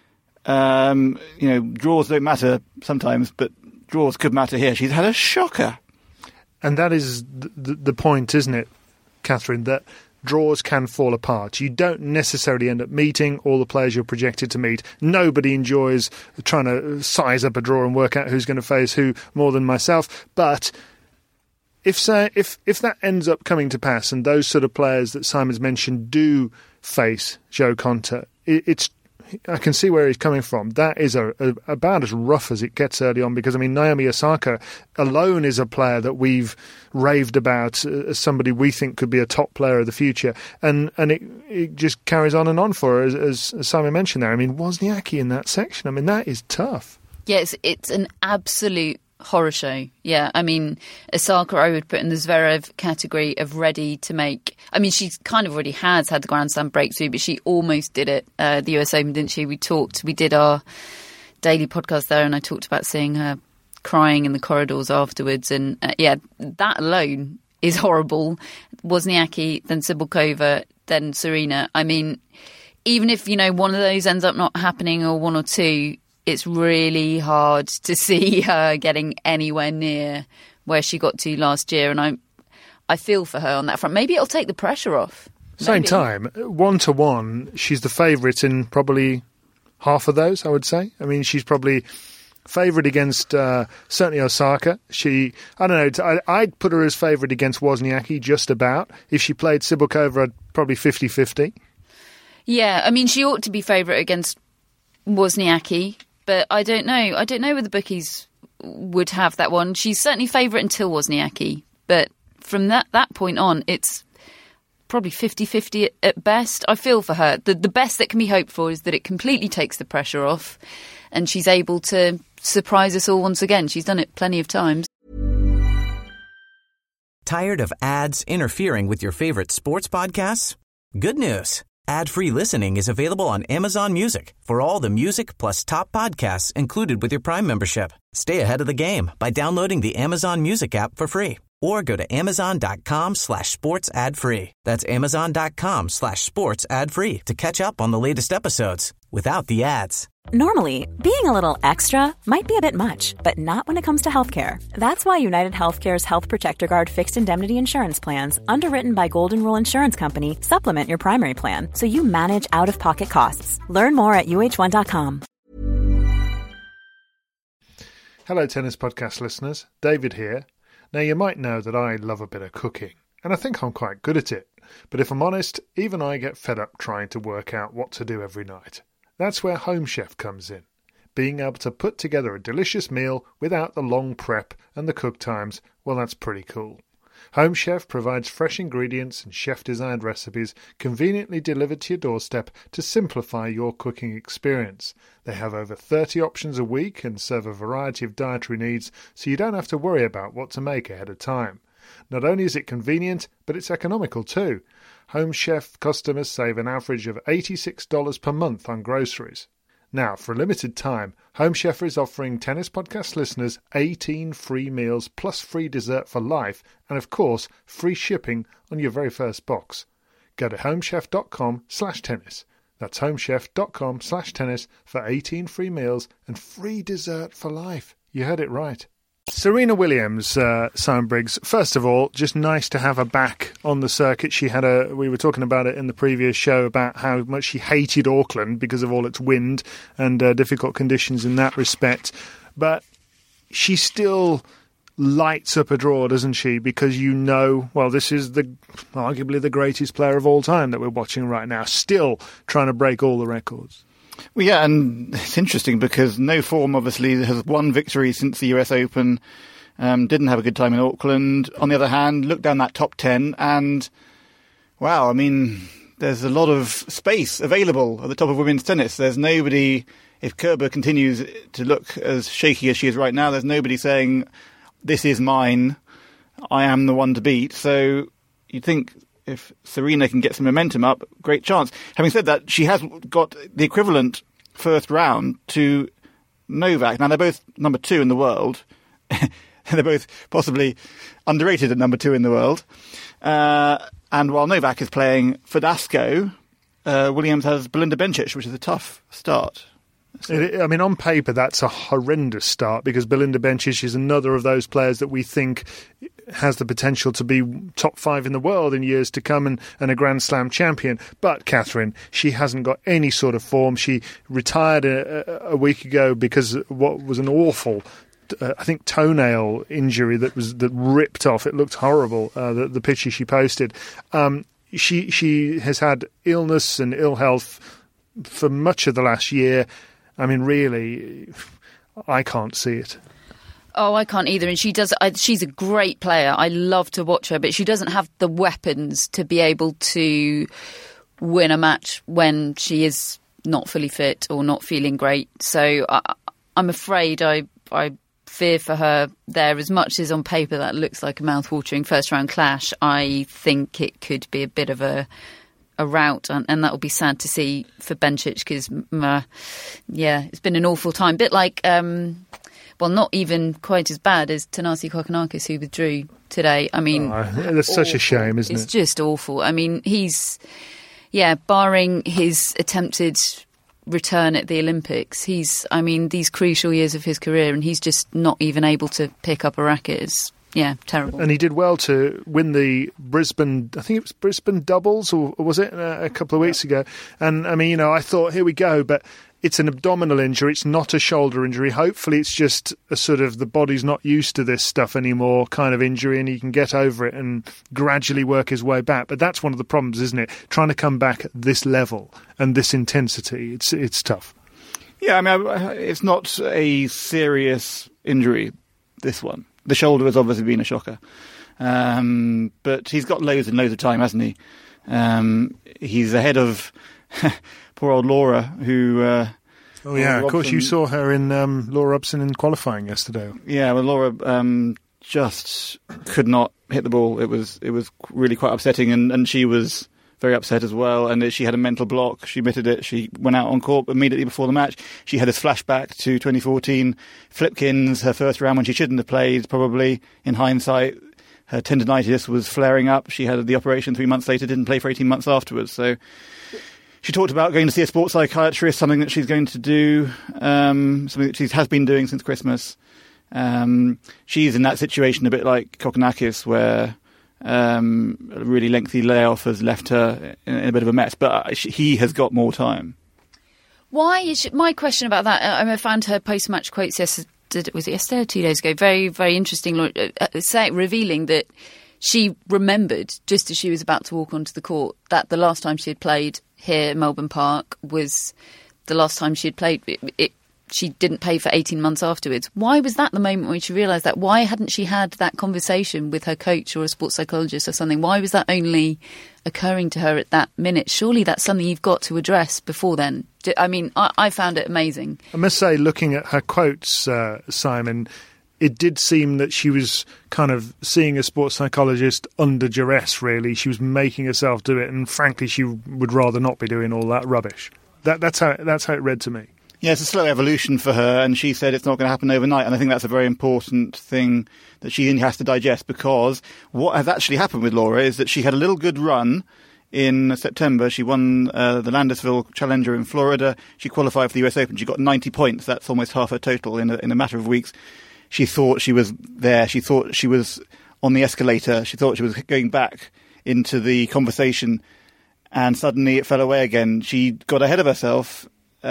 draws don't matter sometimes, but draws could matter here. She's had a shocker. And that is the point, isn't it, Catherine, that draws can fall apart. You don't necessarily end up meeting all the players you're projected to meet. Nobody enjoys trying to size up a draw and work out who's going to face who more than myself. But if that ends up coming to pass and those sort of players that Simon's mentioned do face Jo Konta, I can see where he's coming from. That is about as rough as it gets early on, because, I mean, Naomi Osaka alone is a player that we've raved about as somebody we think could be a top player of the future. And it just carries on and on for her, as Simon mentioned there. I mean, Wozniacki in that section, I mean, that is tough. Yes, it's an absolute horror show. Yeah, I mean, Osaka I would put in the Zverev category of ready to make. I mean, she kind of already has had the Grand Slam breakthrough, but she almost did it. The US Open, didn't she? We did our daily podcast there, and I talked about seeing her crying in the corridors afterwards. And that alone is horrible. Wozniacki, then Cibulkova, then Serena. I mean, even if, one of those ends up not happening, or one or two, it's really hard to see her getting anywhere near where she got to last year. And I feel for her on that front. Maybe it'll take the pressure off. Same time, 1-1, she's the favourite in probably half of those, I would say. I mean, she's probably favourite against certainly Osaka. I'd put her as favourite against Wozniacki, just about. If she played Cibulkova, I'd probably 50-50. Yeah, I mean, she ought to be favourite against Wozniacki. But I don't know. I don't know whether the bookies would have that one. She's certainly favourite until Wozniacki. But from that point on, it's probably 50-50 at best. I feel for her. The best that can be hoped for is that it completely takes the pressure off and she's able to surprise us all once again. She's done it plenty of times. Tired of ads interfering with your favourite sports podcasts? Good news. Ad-free listening is available on Amazon Music for all the music plus top podcasts included with your Prime membership. Stay ahead of the game by downloading the Amazon Music app for free, or go to amazon.com/sports ad free. That's amazon.com/sports ad free to catch up on the latest episodes without the ads. Normally, being a little extra might be a bit much, but not when it comes to healthcare. That's why United Healthcare's Health Protector Guard fixed indemnity insurance plans, underwritten by Golden Rule Insurance Company, supplement your primary plan so you manage out-of-pocket costs. Learn more at uh1.com. Hello, Tennis Podcast listeners. David here. Now, you might know that I love a bit of cooking, and I think I'm quite good at it. But if I'm honest, even I get fed up trying to work out what to do every night. That's where Home Chef comes in. Being able to put together a delicious meal without the long prep and the cook times, well, that's pretty cool. Home Chef provides fresh ingredients and chef-designed recipes conveniently delivered to your doorstep to simplify your cooking experience. They have over 30 options a week and serve a variety of dietary needs, so you don't have to worry about what to make ahead of time. Not only is it convenient, but it's economical too. Home Chef customers save an average of $86 per month on groceries. Now, for a limited time, Home Chef is offering Tennis Podcast listeners 18 free meals plus free dessert for life and, of course, free shipping on your very first box. Go to homechef.com/tennis. That's homechef.com/tennis for 18 free meals and free dessert for life. You heard it right. Serena Williams, Simon Briggs, first of all, just nice to have her back on the circuit. We were talking about it in the previous show about how much she hated Auckland because of all its wind and difficult conditions in that respect. But she still lights up a draw, doesn't she? Because this is arguably the greatest player of all time that we're watching right now, still trying to break all the records. Well, yeah, and it's interesting because No Form obviously has won victory since the US Open, didn't have a good time in Auckland. On the other hand, look down that top 10 and, wow, I mean, there's a lot of space available at the top of women's tennis. There's nobody, if Kerber continues to look as shaky as she is right now, there's nobody saying, this is mine, I am the one to beat. So you'd think if Serena can get some momentum up, great chance. Having said that, she has got the equivalent first round to Novak. Now, they're both number 2 in the world. They're both possibly underrated at number 2 in the world. And while Novak is playing Verdasco, Williams has Belinda Bencic, which is a tough start. I mean, on paper, that's a horrendous start because Belinda Bencic is another of those players that we think has the potential to be top 5 in the world in years to come and a Grand Slam champion. But, Catherine, she hasn't got any sort of form. She retired a week ago because of what was an awful I think toenail injury that ripped off. It looked horrible, the picture she posted. She has had illness and ill health for much of the last year. I mean, really, I can't see it. Oh, I can't either. And she's a great player. I love to watch her, but she doesn't have the weapons to be able to win a match when she is not fully fit or not feeling great. So I'm afraid I fear for her there. As much as on paper that looks like a mouth-watering first-round clash, I think it could be a bit of a rout, and that will be sad to see for Bencic because, it's been an awful time. Bit like, not even quite as bad as Thanasi Kokkinakis, who withdrew today. I mean, that's such a shame, isn't it? It's just awful. I mean, he's, barring his attempted return at the Olympics, these crucial years of his career, and he's just not even able to pick up a racket. It's terrible. And he did well to win the Brisbane, I think it was Brisbane doubles, or was it a couple of weeks ago? And I mean, I thought, here we go, but it's an abdominal injury, it's not a shoulder injury. Hopefully it's just a sort of the body's not used to this stuff anymore kind of injury, and he can get over it and gradually work his way back. But that's one of the problems, isn't it? Trying to come back at this level and this intensity, it's tough. Yeah, I mean, it's not a serious injury, this one. The shoulder has obviously been a shocker. But he's got loads and loads of time, hasn't he? He's ahead of poor old Laura, who... of course, you saw her in Laura Robson in qualifying yesterday. Yeah, well, Laura just could not hit the ball. It was really quite upsetting, and she was very upset as well, and she had a mental block. She admitted it. She went out on court immediately before the match. She had this flashback to 2014 Flipkins, her first round when she shouldn't have played, probably, in hindsight. Her tendinitis was flaring up. She had the operation 3 months later, didn't play for 18 months afterwards. So she talked about going to see a sports psychiatrist, something that she's going to do, something that she has been doing since Christmas. She's in that situation a bit like Kokkinakis, where a really lengthy layoff has left her in a bit of a mess, but he has got more time. Why is my question about that? I found her post-match quotes yesterday, was it yesterday or 2 days ago? Very, very interesting, revealing that she remembered, just as she was about to walk onto the court, that the last time she had played here at Melbourne Park was the last time she had played. She didn't play for 18 months afterwards. Why was that the moment when she realised that? Why hadn't she had that conversation with her coach or a sports psychologist or something? Why was that only occurring to her at that minute? Surely that's something you've got to address before then. I mean, I found it amazing. I must say, looking at her quotes, Simon, it did seem that she was kind of seeing a sports psychologist under duress, really. She was making herself do it, and frankly, she would rather not be doing all that rubbish. That's how it read to me. Yeah, it's a slow evolution for her, and she said it's not going to happen overnight, and I think that's a very important thing that she has to digest, because what has actually happened with Laura is that she had a little good run in September. She won the Landisville Challenger in Florida. She qualified for the US Open. She got 90 points. That's almost half her total in a matter of weeks. She thought she was there. She thought she was on the escalator. She thought she was going back into the conversation, and suddenly it fell away again. She got ahead of herself.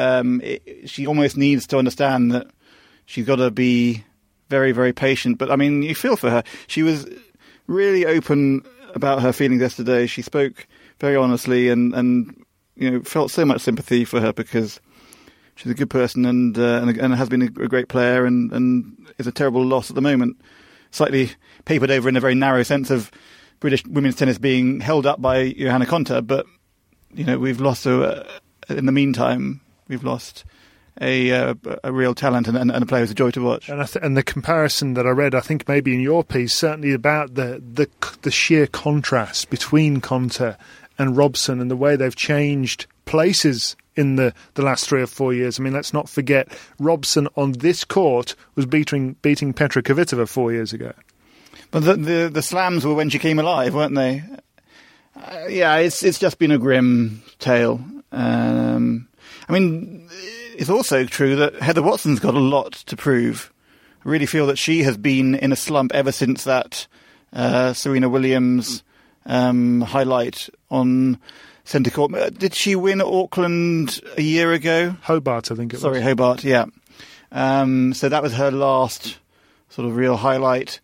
She almost needs to understand that she's got to be very, very patient. But, I mean, you feel for her. She was really open about her feelings yesterday. She spoke very honestly and felt so much sympathy for her, because she's a good person and has been a great player and is a terrible loss at the moment. Slightly papered over in a very narrow sense of British women's tennis being held up by Johanna Konta, but we've lost in the meantime, we've lost a real talent and a player who's a joy to watch. And the comparison that I read, I think maybe in your piece, certainly about the sheer contrast between Konta and Robson and the way they've changed places in the last 3 or 4 years. I mean, let's not forget Robson on this court was beating Petra Kvitova 4 years ago. But the slams were when she came alive, weren't they? It's just been a grim tale. I mean, it's also true that Heather Watson's got a lot to prove. I really feel that she has been in a slump ever since that Serena Williams highlight on centre court. Did she win Auckland a year ago? Hobart, I think it was. Sorry, Hobart, yeah. So that was her last sort of real highlight.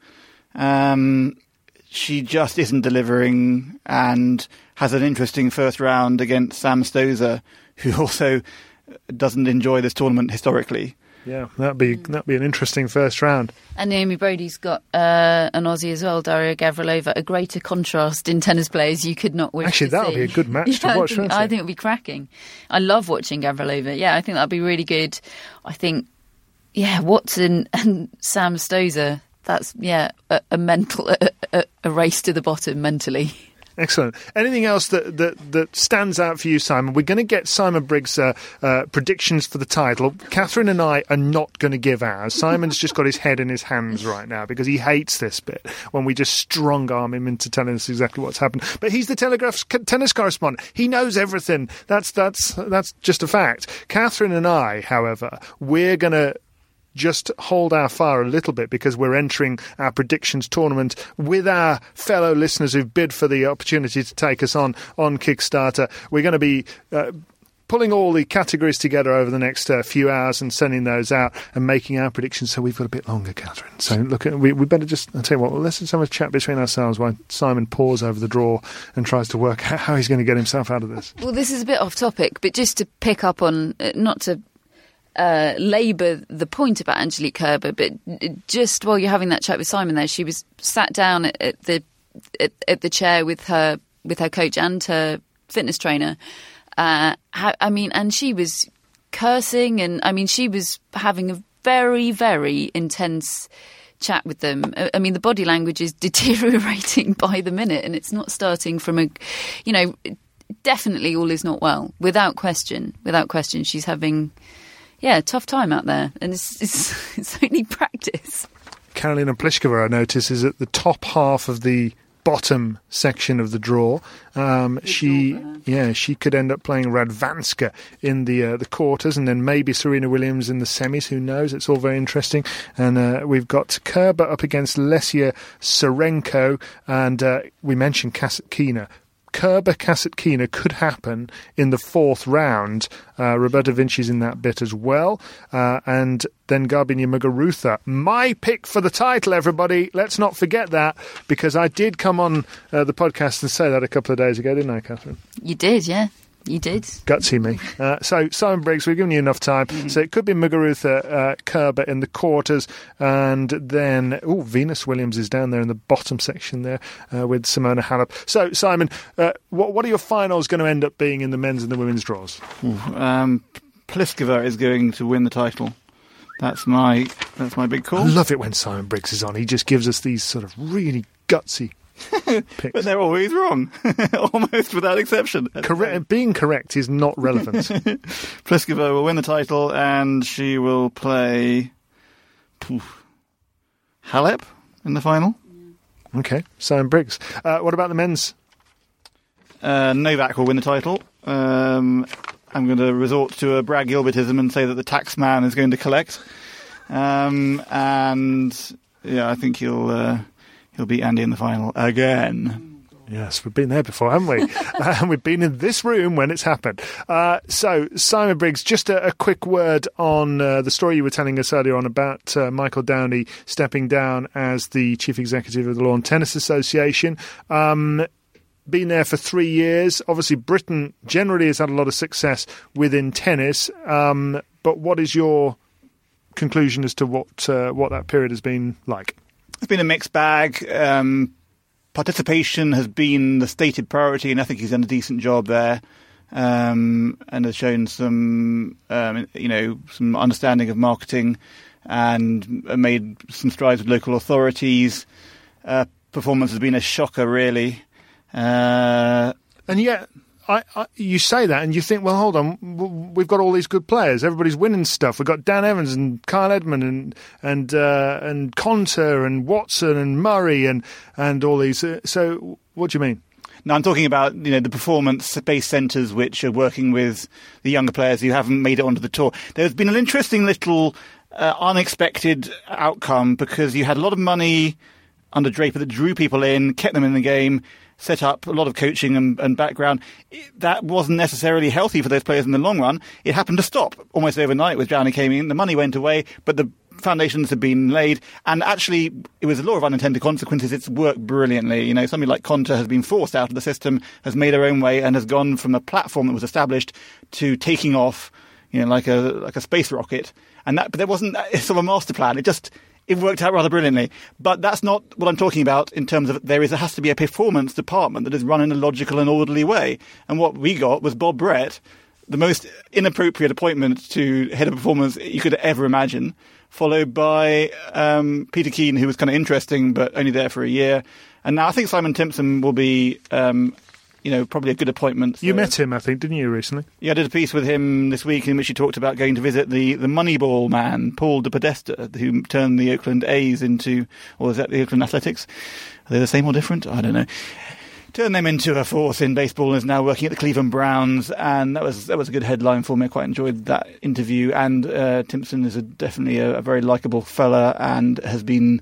She just isn't delivering and has an interesting first round against Sam Stosur, who also doesn't enjoy this tournament historically. Yeah, that'd be an interesting first round. And Naomi Brody's got an Aussie as well, Daria Gavrilova. A greater contrast in tennis players you could not wish to see. Actually, that'll be a good match to watch, wouldn't it? I think it'll be cracking. I love watching Gavrilova. Yeah, I think that'll be really good. I think, Watson and Sam Stosur, that's, a mental, a race to the bottom mentally. Excellent. Anything else that stands out for you, Simon? We're going to get Simon Briggs' predictions for the title. Catherine and I are not going to give ours. Simon's just got his head in his hands right now because he hates this bit when we just strong-arm him into telling us exactly what's happened. But he's the Telegraph's tennis correspondent. He knows everything. That's just a fact. Catherine and I, however, we're going to just hold our fire a little bit because we're entering our predictions tournament with our fellow listeners who've bid for the opportunity to take us on Kickstarter. We're going to be pulling all the categories together over the next few hours and sending those out and making our predictions. So we've got a bit longer, Catherine. So we better just, I'll tell you what, let's just have a chat between ourselves while Simon pores over the draw and tries to work out how he's going to get himself out of this. Well, this is a bit off topic, but just to pick up on, not to labour the point about Angelique Kerber, but just while you're having that chat with Simon there, she was sat down at the chair with her coach and her fitness trainer. And she was cursing, and she was having a very, very intense chat with them. I mean, the body language is deteriorating by the minute, and it's not starting from definitely all is not well, without question. She's having tough time out there, and it's only practice. Karolina Pliskova, I notice, is at the top half of the bottom section of the draw. She could end up playing Radvanska in the quarters, and then maybe Serena Williams in the semis. Who knows? It's all very interesting. And we've got Kerber up against Lesia Serenko, and we mentioned Kasatkina. Kerber-Kasatkina could happen in the fourth round. Roberta Vinci's in that bit as well. And then Garbiñe Muguruza. My pick for the title, everybody. Let's not forget that, because I did come on the podcast and say that a couple of days ago, didn't I, Catherine? You did, yeah. You did. Gutsy me. So, Simon Briggs, we've given you enough time. Mm-hmm. So it could be Muguruza, Kerber in the quarters. And then, Venus Williams is down there in the bottom section there with Simona Halep. So, Simon, what are your finals going to end up being in the men's and the women's draws? Pliskova is going to win the title. That's my big call. I love it when Simon Briggs is on. He just gives us these sort of really gutsy picks. But they're always wrong, almost without exception. Being correct is not relevant. Pliskova will win the title, and she will play Halep in the final. Okay, Simon Briggs. What about the men's? Novak will win the title. I'm going to resort to a Brad Gilbertism and say that the tax man is going to collect. I think he'll beat Andy in the final again. Yes, we've been there before, haven't we? We've been in this room when it's happened. So, Simon Briggs, just a quick word on the story you were telling us earlier on about Michael Downey stepping down as the chief executive of the Lawn Tennis Association. Been there for 3 years. Obviously, Britain generally has had a lot of success within tennis. But what is your conclusion as to what that period has been like? It's been a mixed bag. Participation has been the stated priority, and I think he's done a decent job there. and has shown some understanding of marketing and made some strides with local authorities. Performance has been a shocker, really. And yet, you say that and you think, well, hold on, we've got all these good players. Everybody's winning stuff. We've got Dan Evans and Kyle Edmund and Conter and Watson and Murray and all these. So what do you mean? No, I'm talking about the performance-based centres which are working with the younger players who haven't made it onto the tour. There's been an interesting little unexpected outcome because you had a lot of money under Draper that drew people in, kept them in the game, set up a lot of coaching and background. That wasn't necessarily healthy for those players in the long run. It happened to stop almost overnight with Downey came in. The money went away, but the foundations had been laid. And actually, it was a law of unintended consequences. It's worked brilliantly. Somebody like Conter has been forced out of the system, has made her own way, and has gone from a platform that was established to taking off, like a space rocket. But there wasn't sort of a master plan. It worked out rather brilliantly. But that's not what I'm talking about in terms of there has to be a performance department that is run in a logical and orderly way. And what we got was Bob Brett, the most inappropriate appointment to head of performance you could ever imagine, followed by Peter Keane, who was kind of interesting but only there for a year. And now I think Simon Timpson will be probably a good appointment. You met him, I think, didn't you, recently? Yeah, I did a piece with him this week in which he talked about going to visit the Moneyball man, Paul de Podesta, who turned the Oakland A's into, or is that the Oakland Athletics? Are they the same or different? I don't know. Turned them into a force in baseball and is now working at the Cleveland Browns, and that was a good headline for me. I quite enjoyed that interview, and Timpson is definitely a very likeable fella and has been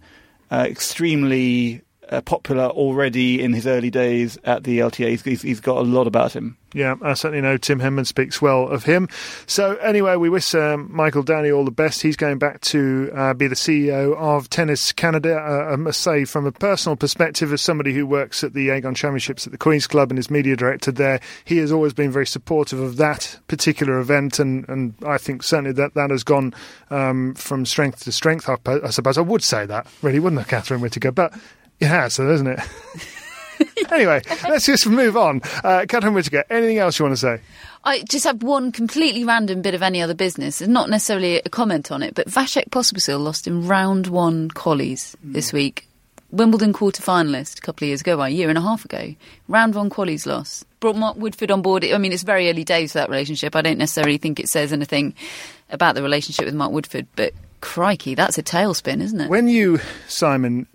extremely popular already in his early days at the LTA. He's got a lot about him. Yeah, I certainly know Tim Henman speaks well of him. So anyway, we wish Michael Downey all the best. He's going back to be the CEO of Tennis Canada. I must say, from a personal perspective, as somebody who works at the Aegon Championships at the Queen's Club and is media director there, he has always been very supportive of that particular event, and I think certainly that has gone from strength to strength. I suppose I would say that, really, wouldn't I, Catherine Whitaker? But it has, doesn't it? Anyway, let's just move on. Catherine Whitaker, anything else you want to say? I just have one completely random bit of any other business. It's not necessarily a comment on it, but Vasek Pospisil lost in round 1 qualies this week. Wimbledon quarter-finalist a couple of years ago, a year and a half ago. Round 1 qualies loss. Brought Mark Woodford on board. I mean, it's very early days for that relationship. I don't necessarily think it says anything about the relationship with Mark Woodford, but crikey, that's a tailspin, isn't it? When you, Simon,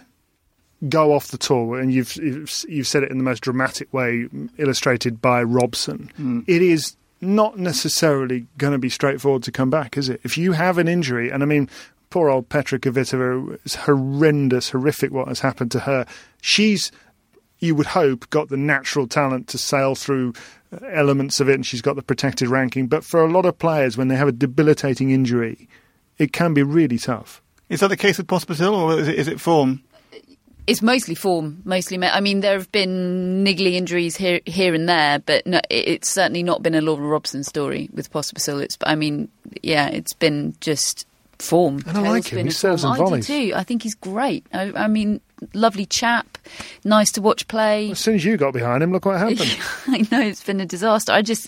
go off the tour, and you've said it in the most dramatic way, illustrated by Robson, it is not necessarily going to be straightforward to come back, is it? If you have an injury, and I mean, poor old Petra Kvitova, it's horrendous, horrific what has happened to her. She's, you would hope, got the natural talent to sail through elements of it, and she's got the protected ranking. But for a lot of players, when they have a debilitating injury, it can be really tough. Is that the case with Pospisil, or is it form? It's mostly form, I mean, there have been niggly injuries here and there, but no, it's certainly not been a Laura Robson story with Pospisil. It's been just form. And I like him. He serves and volleys. I do too. I think he's great. I mean, lovely chap, nice to watch play. As soon as you got behind him, look what happened. I know, it's been a disaster.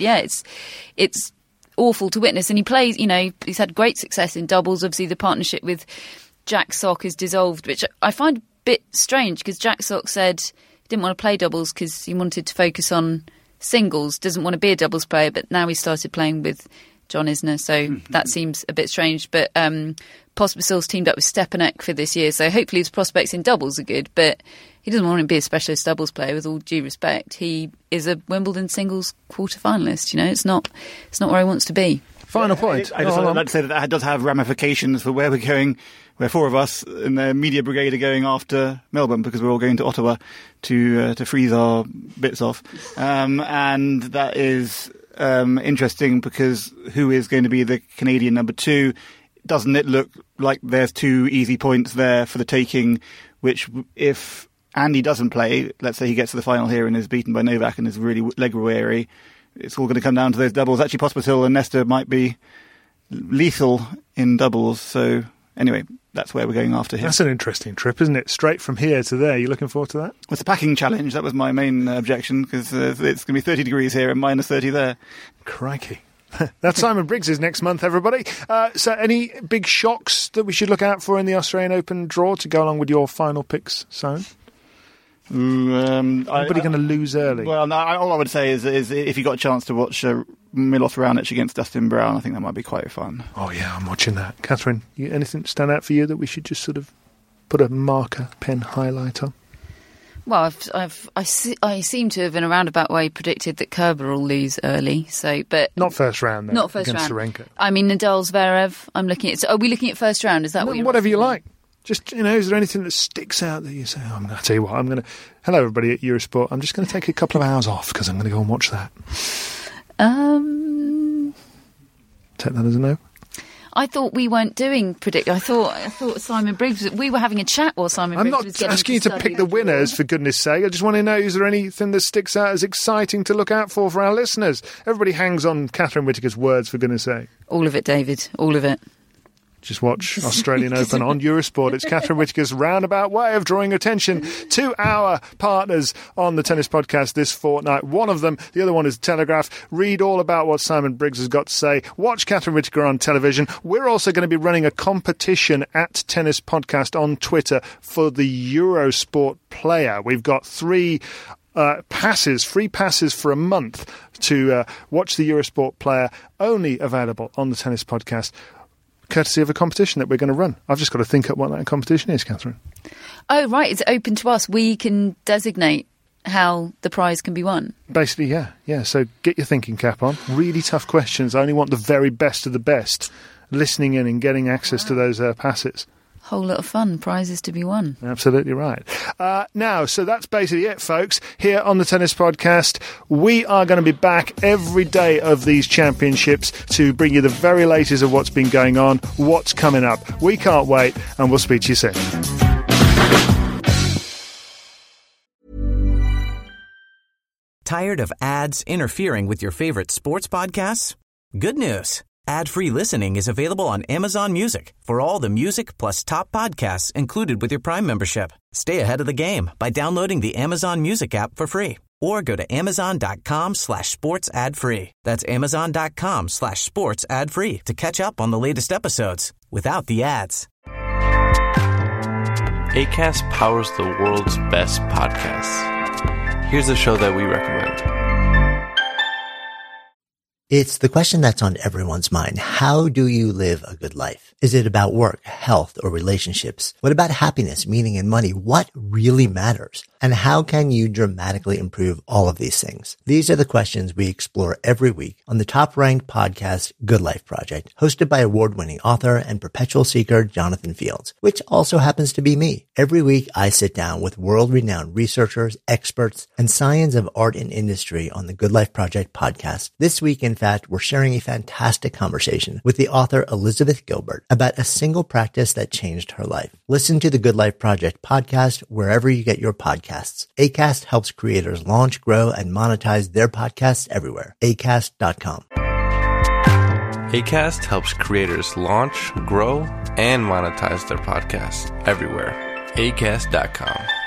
It's awful to witness. And he plays, he's had great success in doubles. Obviously, the partnership with Jack Sock is dissolved, which I find bit strange because Jack Sock said he didn't want to play doubles because he wanted to focus on singles, doesn't want to be a doubles player, but now he started playing with John Isner, so that seems a bit strange. But Pospisil's teamed up with Stepanek for this year, so hopefully his prospects in doubles are good, but he doesn't want to be a specialist doubles player, with all due respect. He is a Wimbledon singles quarter-finalist, it's not where he wants to be. Final point. I'd like to say that does have ramifications for where we're going, where 4 of us in the media brigade are going after Melbourne, because we're all going to Ottawa to freeze our bits off. And that is interesting because who is going to be the Canadian number 2? Doesn't it look like there's 2 easy points there for the taking, which if Andy doesn't play, let's say he gets to the final here and is beaten by Novak and is really leg weary, it's all going to come down to those doubles. Actually, Pospisil and Nesta might be lethal in doubles, so anyway, that's where we're going after here. That's an interesting trip, isn't it? Straight from here to there. You looking forward to that? It's a packing challenge. That was my main objection, because it's going to be 30 degrees here and minus 30 there. Crikey. That's Simon Briggs' next month, everybody. So any big shocks that we should look out for in the Australian Open draw to go along with your final picks, Simon? Anybody going to lose early? Well, no, all I would say is if you got a chance to watch Milos Raonic against Dustin Brown, I think that might be quite fun. Oh, yeah, I'm watching that. Catherine, anything stand out for you that we should just sort of put a marker, pen highlight on? Well, I seem to have, in a roundabout way, predicted that Kerber will lose early. So, but not first round, though. Not first against round. Serenka. I mean, Nadal, Zverev. I'm looking at. So are we looking at first round? Is that what you're? Whatever you like. Just, is there anything that sticks out that you say, I'm going to tell you what, hello everybody at Eurosport, I'm just going to take a couple of hours off because I'm going to go and watch that. Take that as a no? I thought we weren't doing predict. I thought Simon Briggs. We were having a chat while Simon Briggs was getting. I'm not asking you to pick the winners, for goodness sake. I just want to know, is there anything that sticks out as exciting to look out for our listeners? Everybody hangs on Catherine Whitaker's words, for goodness sake. All of it, David. All of it. Just watch Australian Open on Eurosport. It's Catherine Whitaker's roundabout way of drawing attention to our partners on the Tennis Podcast this fortnight. One of them, the other one is Telegraph. Read all about what Simon Briggs has got to say. Watch Catherine Whitaker on television. We're also going to be running a competition at Tennis Podcast on Twitter for the Eurosport player. We've got free passes for a month to watch the Eurosport player, only available on the Tennis Podcast, courtesy of a competition that we're going to run. I've just got to think up what that competition is, Catherine. Oh, right. It's open to us. We can designate how the prize can be won. Basically, yeah. So get your thinking cap on. Really tough questions. I only want the very best of the best listening in and getting access to those passes. Whole lot of fun, prizes to be won. Absolutely right. Now, so that's basically it, folks. Here on the Tennis Podcast, we are going to be back every day of these championships to bring you the very latest of what's been going on, what's coming up. We can't wait, and we'll speak to you soon. Tired of ads interfering with your favorite sports podcasts? Good news. Ad-free listening is available on Amazon Music for all the music plus top podcasts included with your Prime membership. Stay ahead of the game by downloading the Amazon Music app for free or go to amazon.com/sports ad free. That's amazon.com/sports ad free to catch up on the latest episodes without the ads. Acast powers the world's best podcasts. Here's a show that we recommend. It's the question that's on everyone's mind. How do you live a good life? Is it about work, health, or relationships? What about happiness, meaning, and money? What really matters? And how can you dramatically improve all of these things? These are the questions we explore every week on the top-ranked podcast, Good Life Project, hosted by award-winning author and perpetual seeker Jonathan Fields, which also happens to be me. Every week, I sit down with world-renowned researchers, experts, and science of art and industry on the Good Life Project podcast. This week, in fact, we're sharing a fantastic conversation with the author Elizabeth Gilbert about a single practice that changed her life. Listen to the Good Life Project podcast wherever you get your podcasts. Acast helps creators launch, grow, and monetize their podcasts everywhere. Acast.com. Acast helps creators launch, grow, and monetize their podcasts everywhere. Acast.com.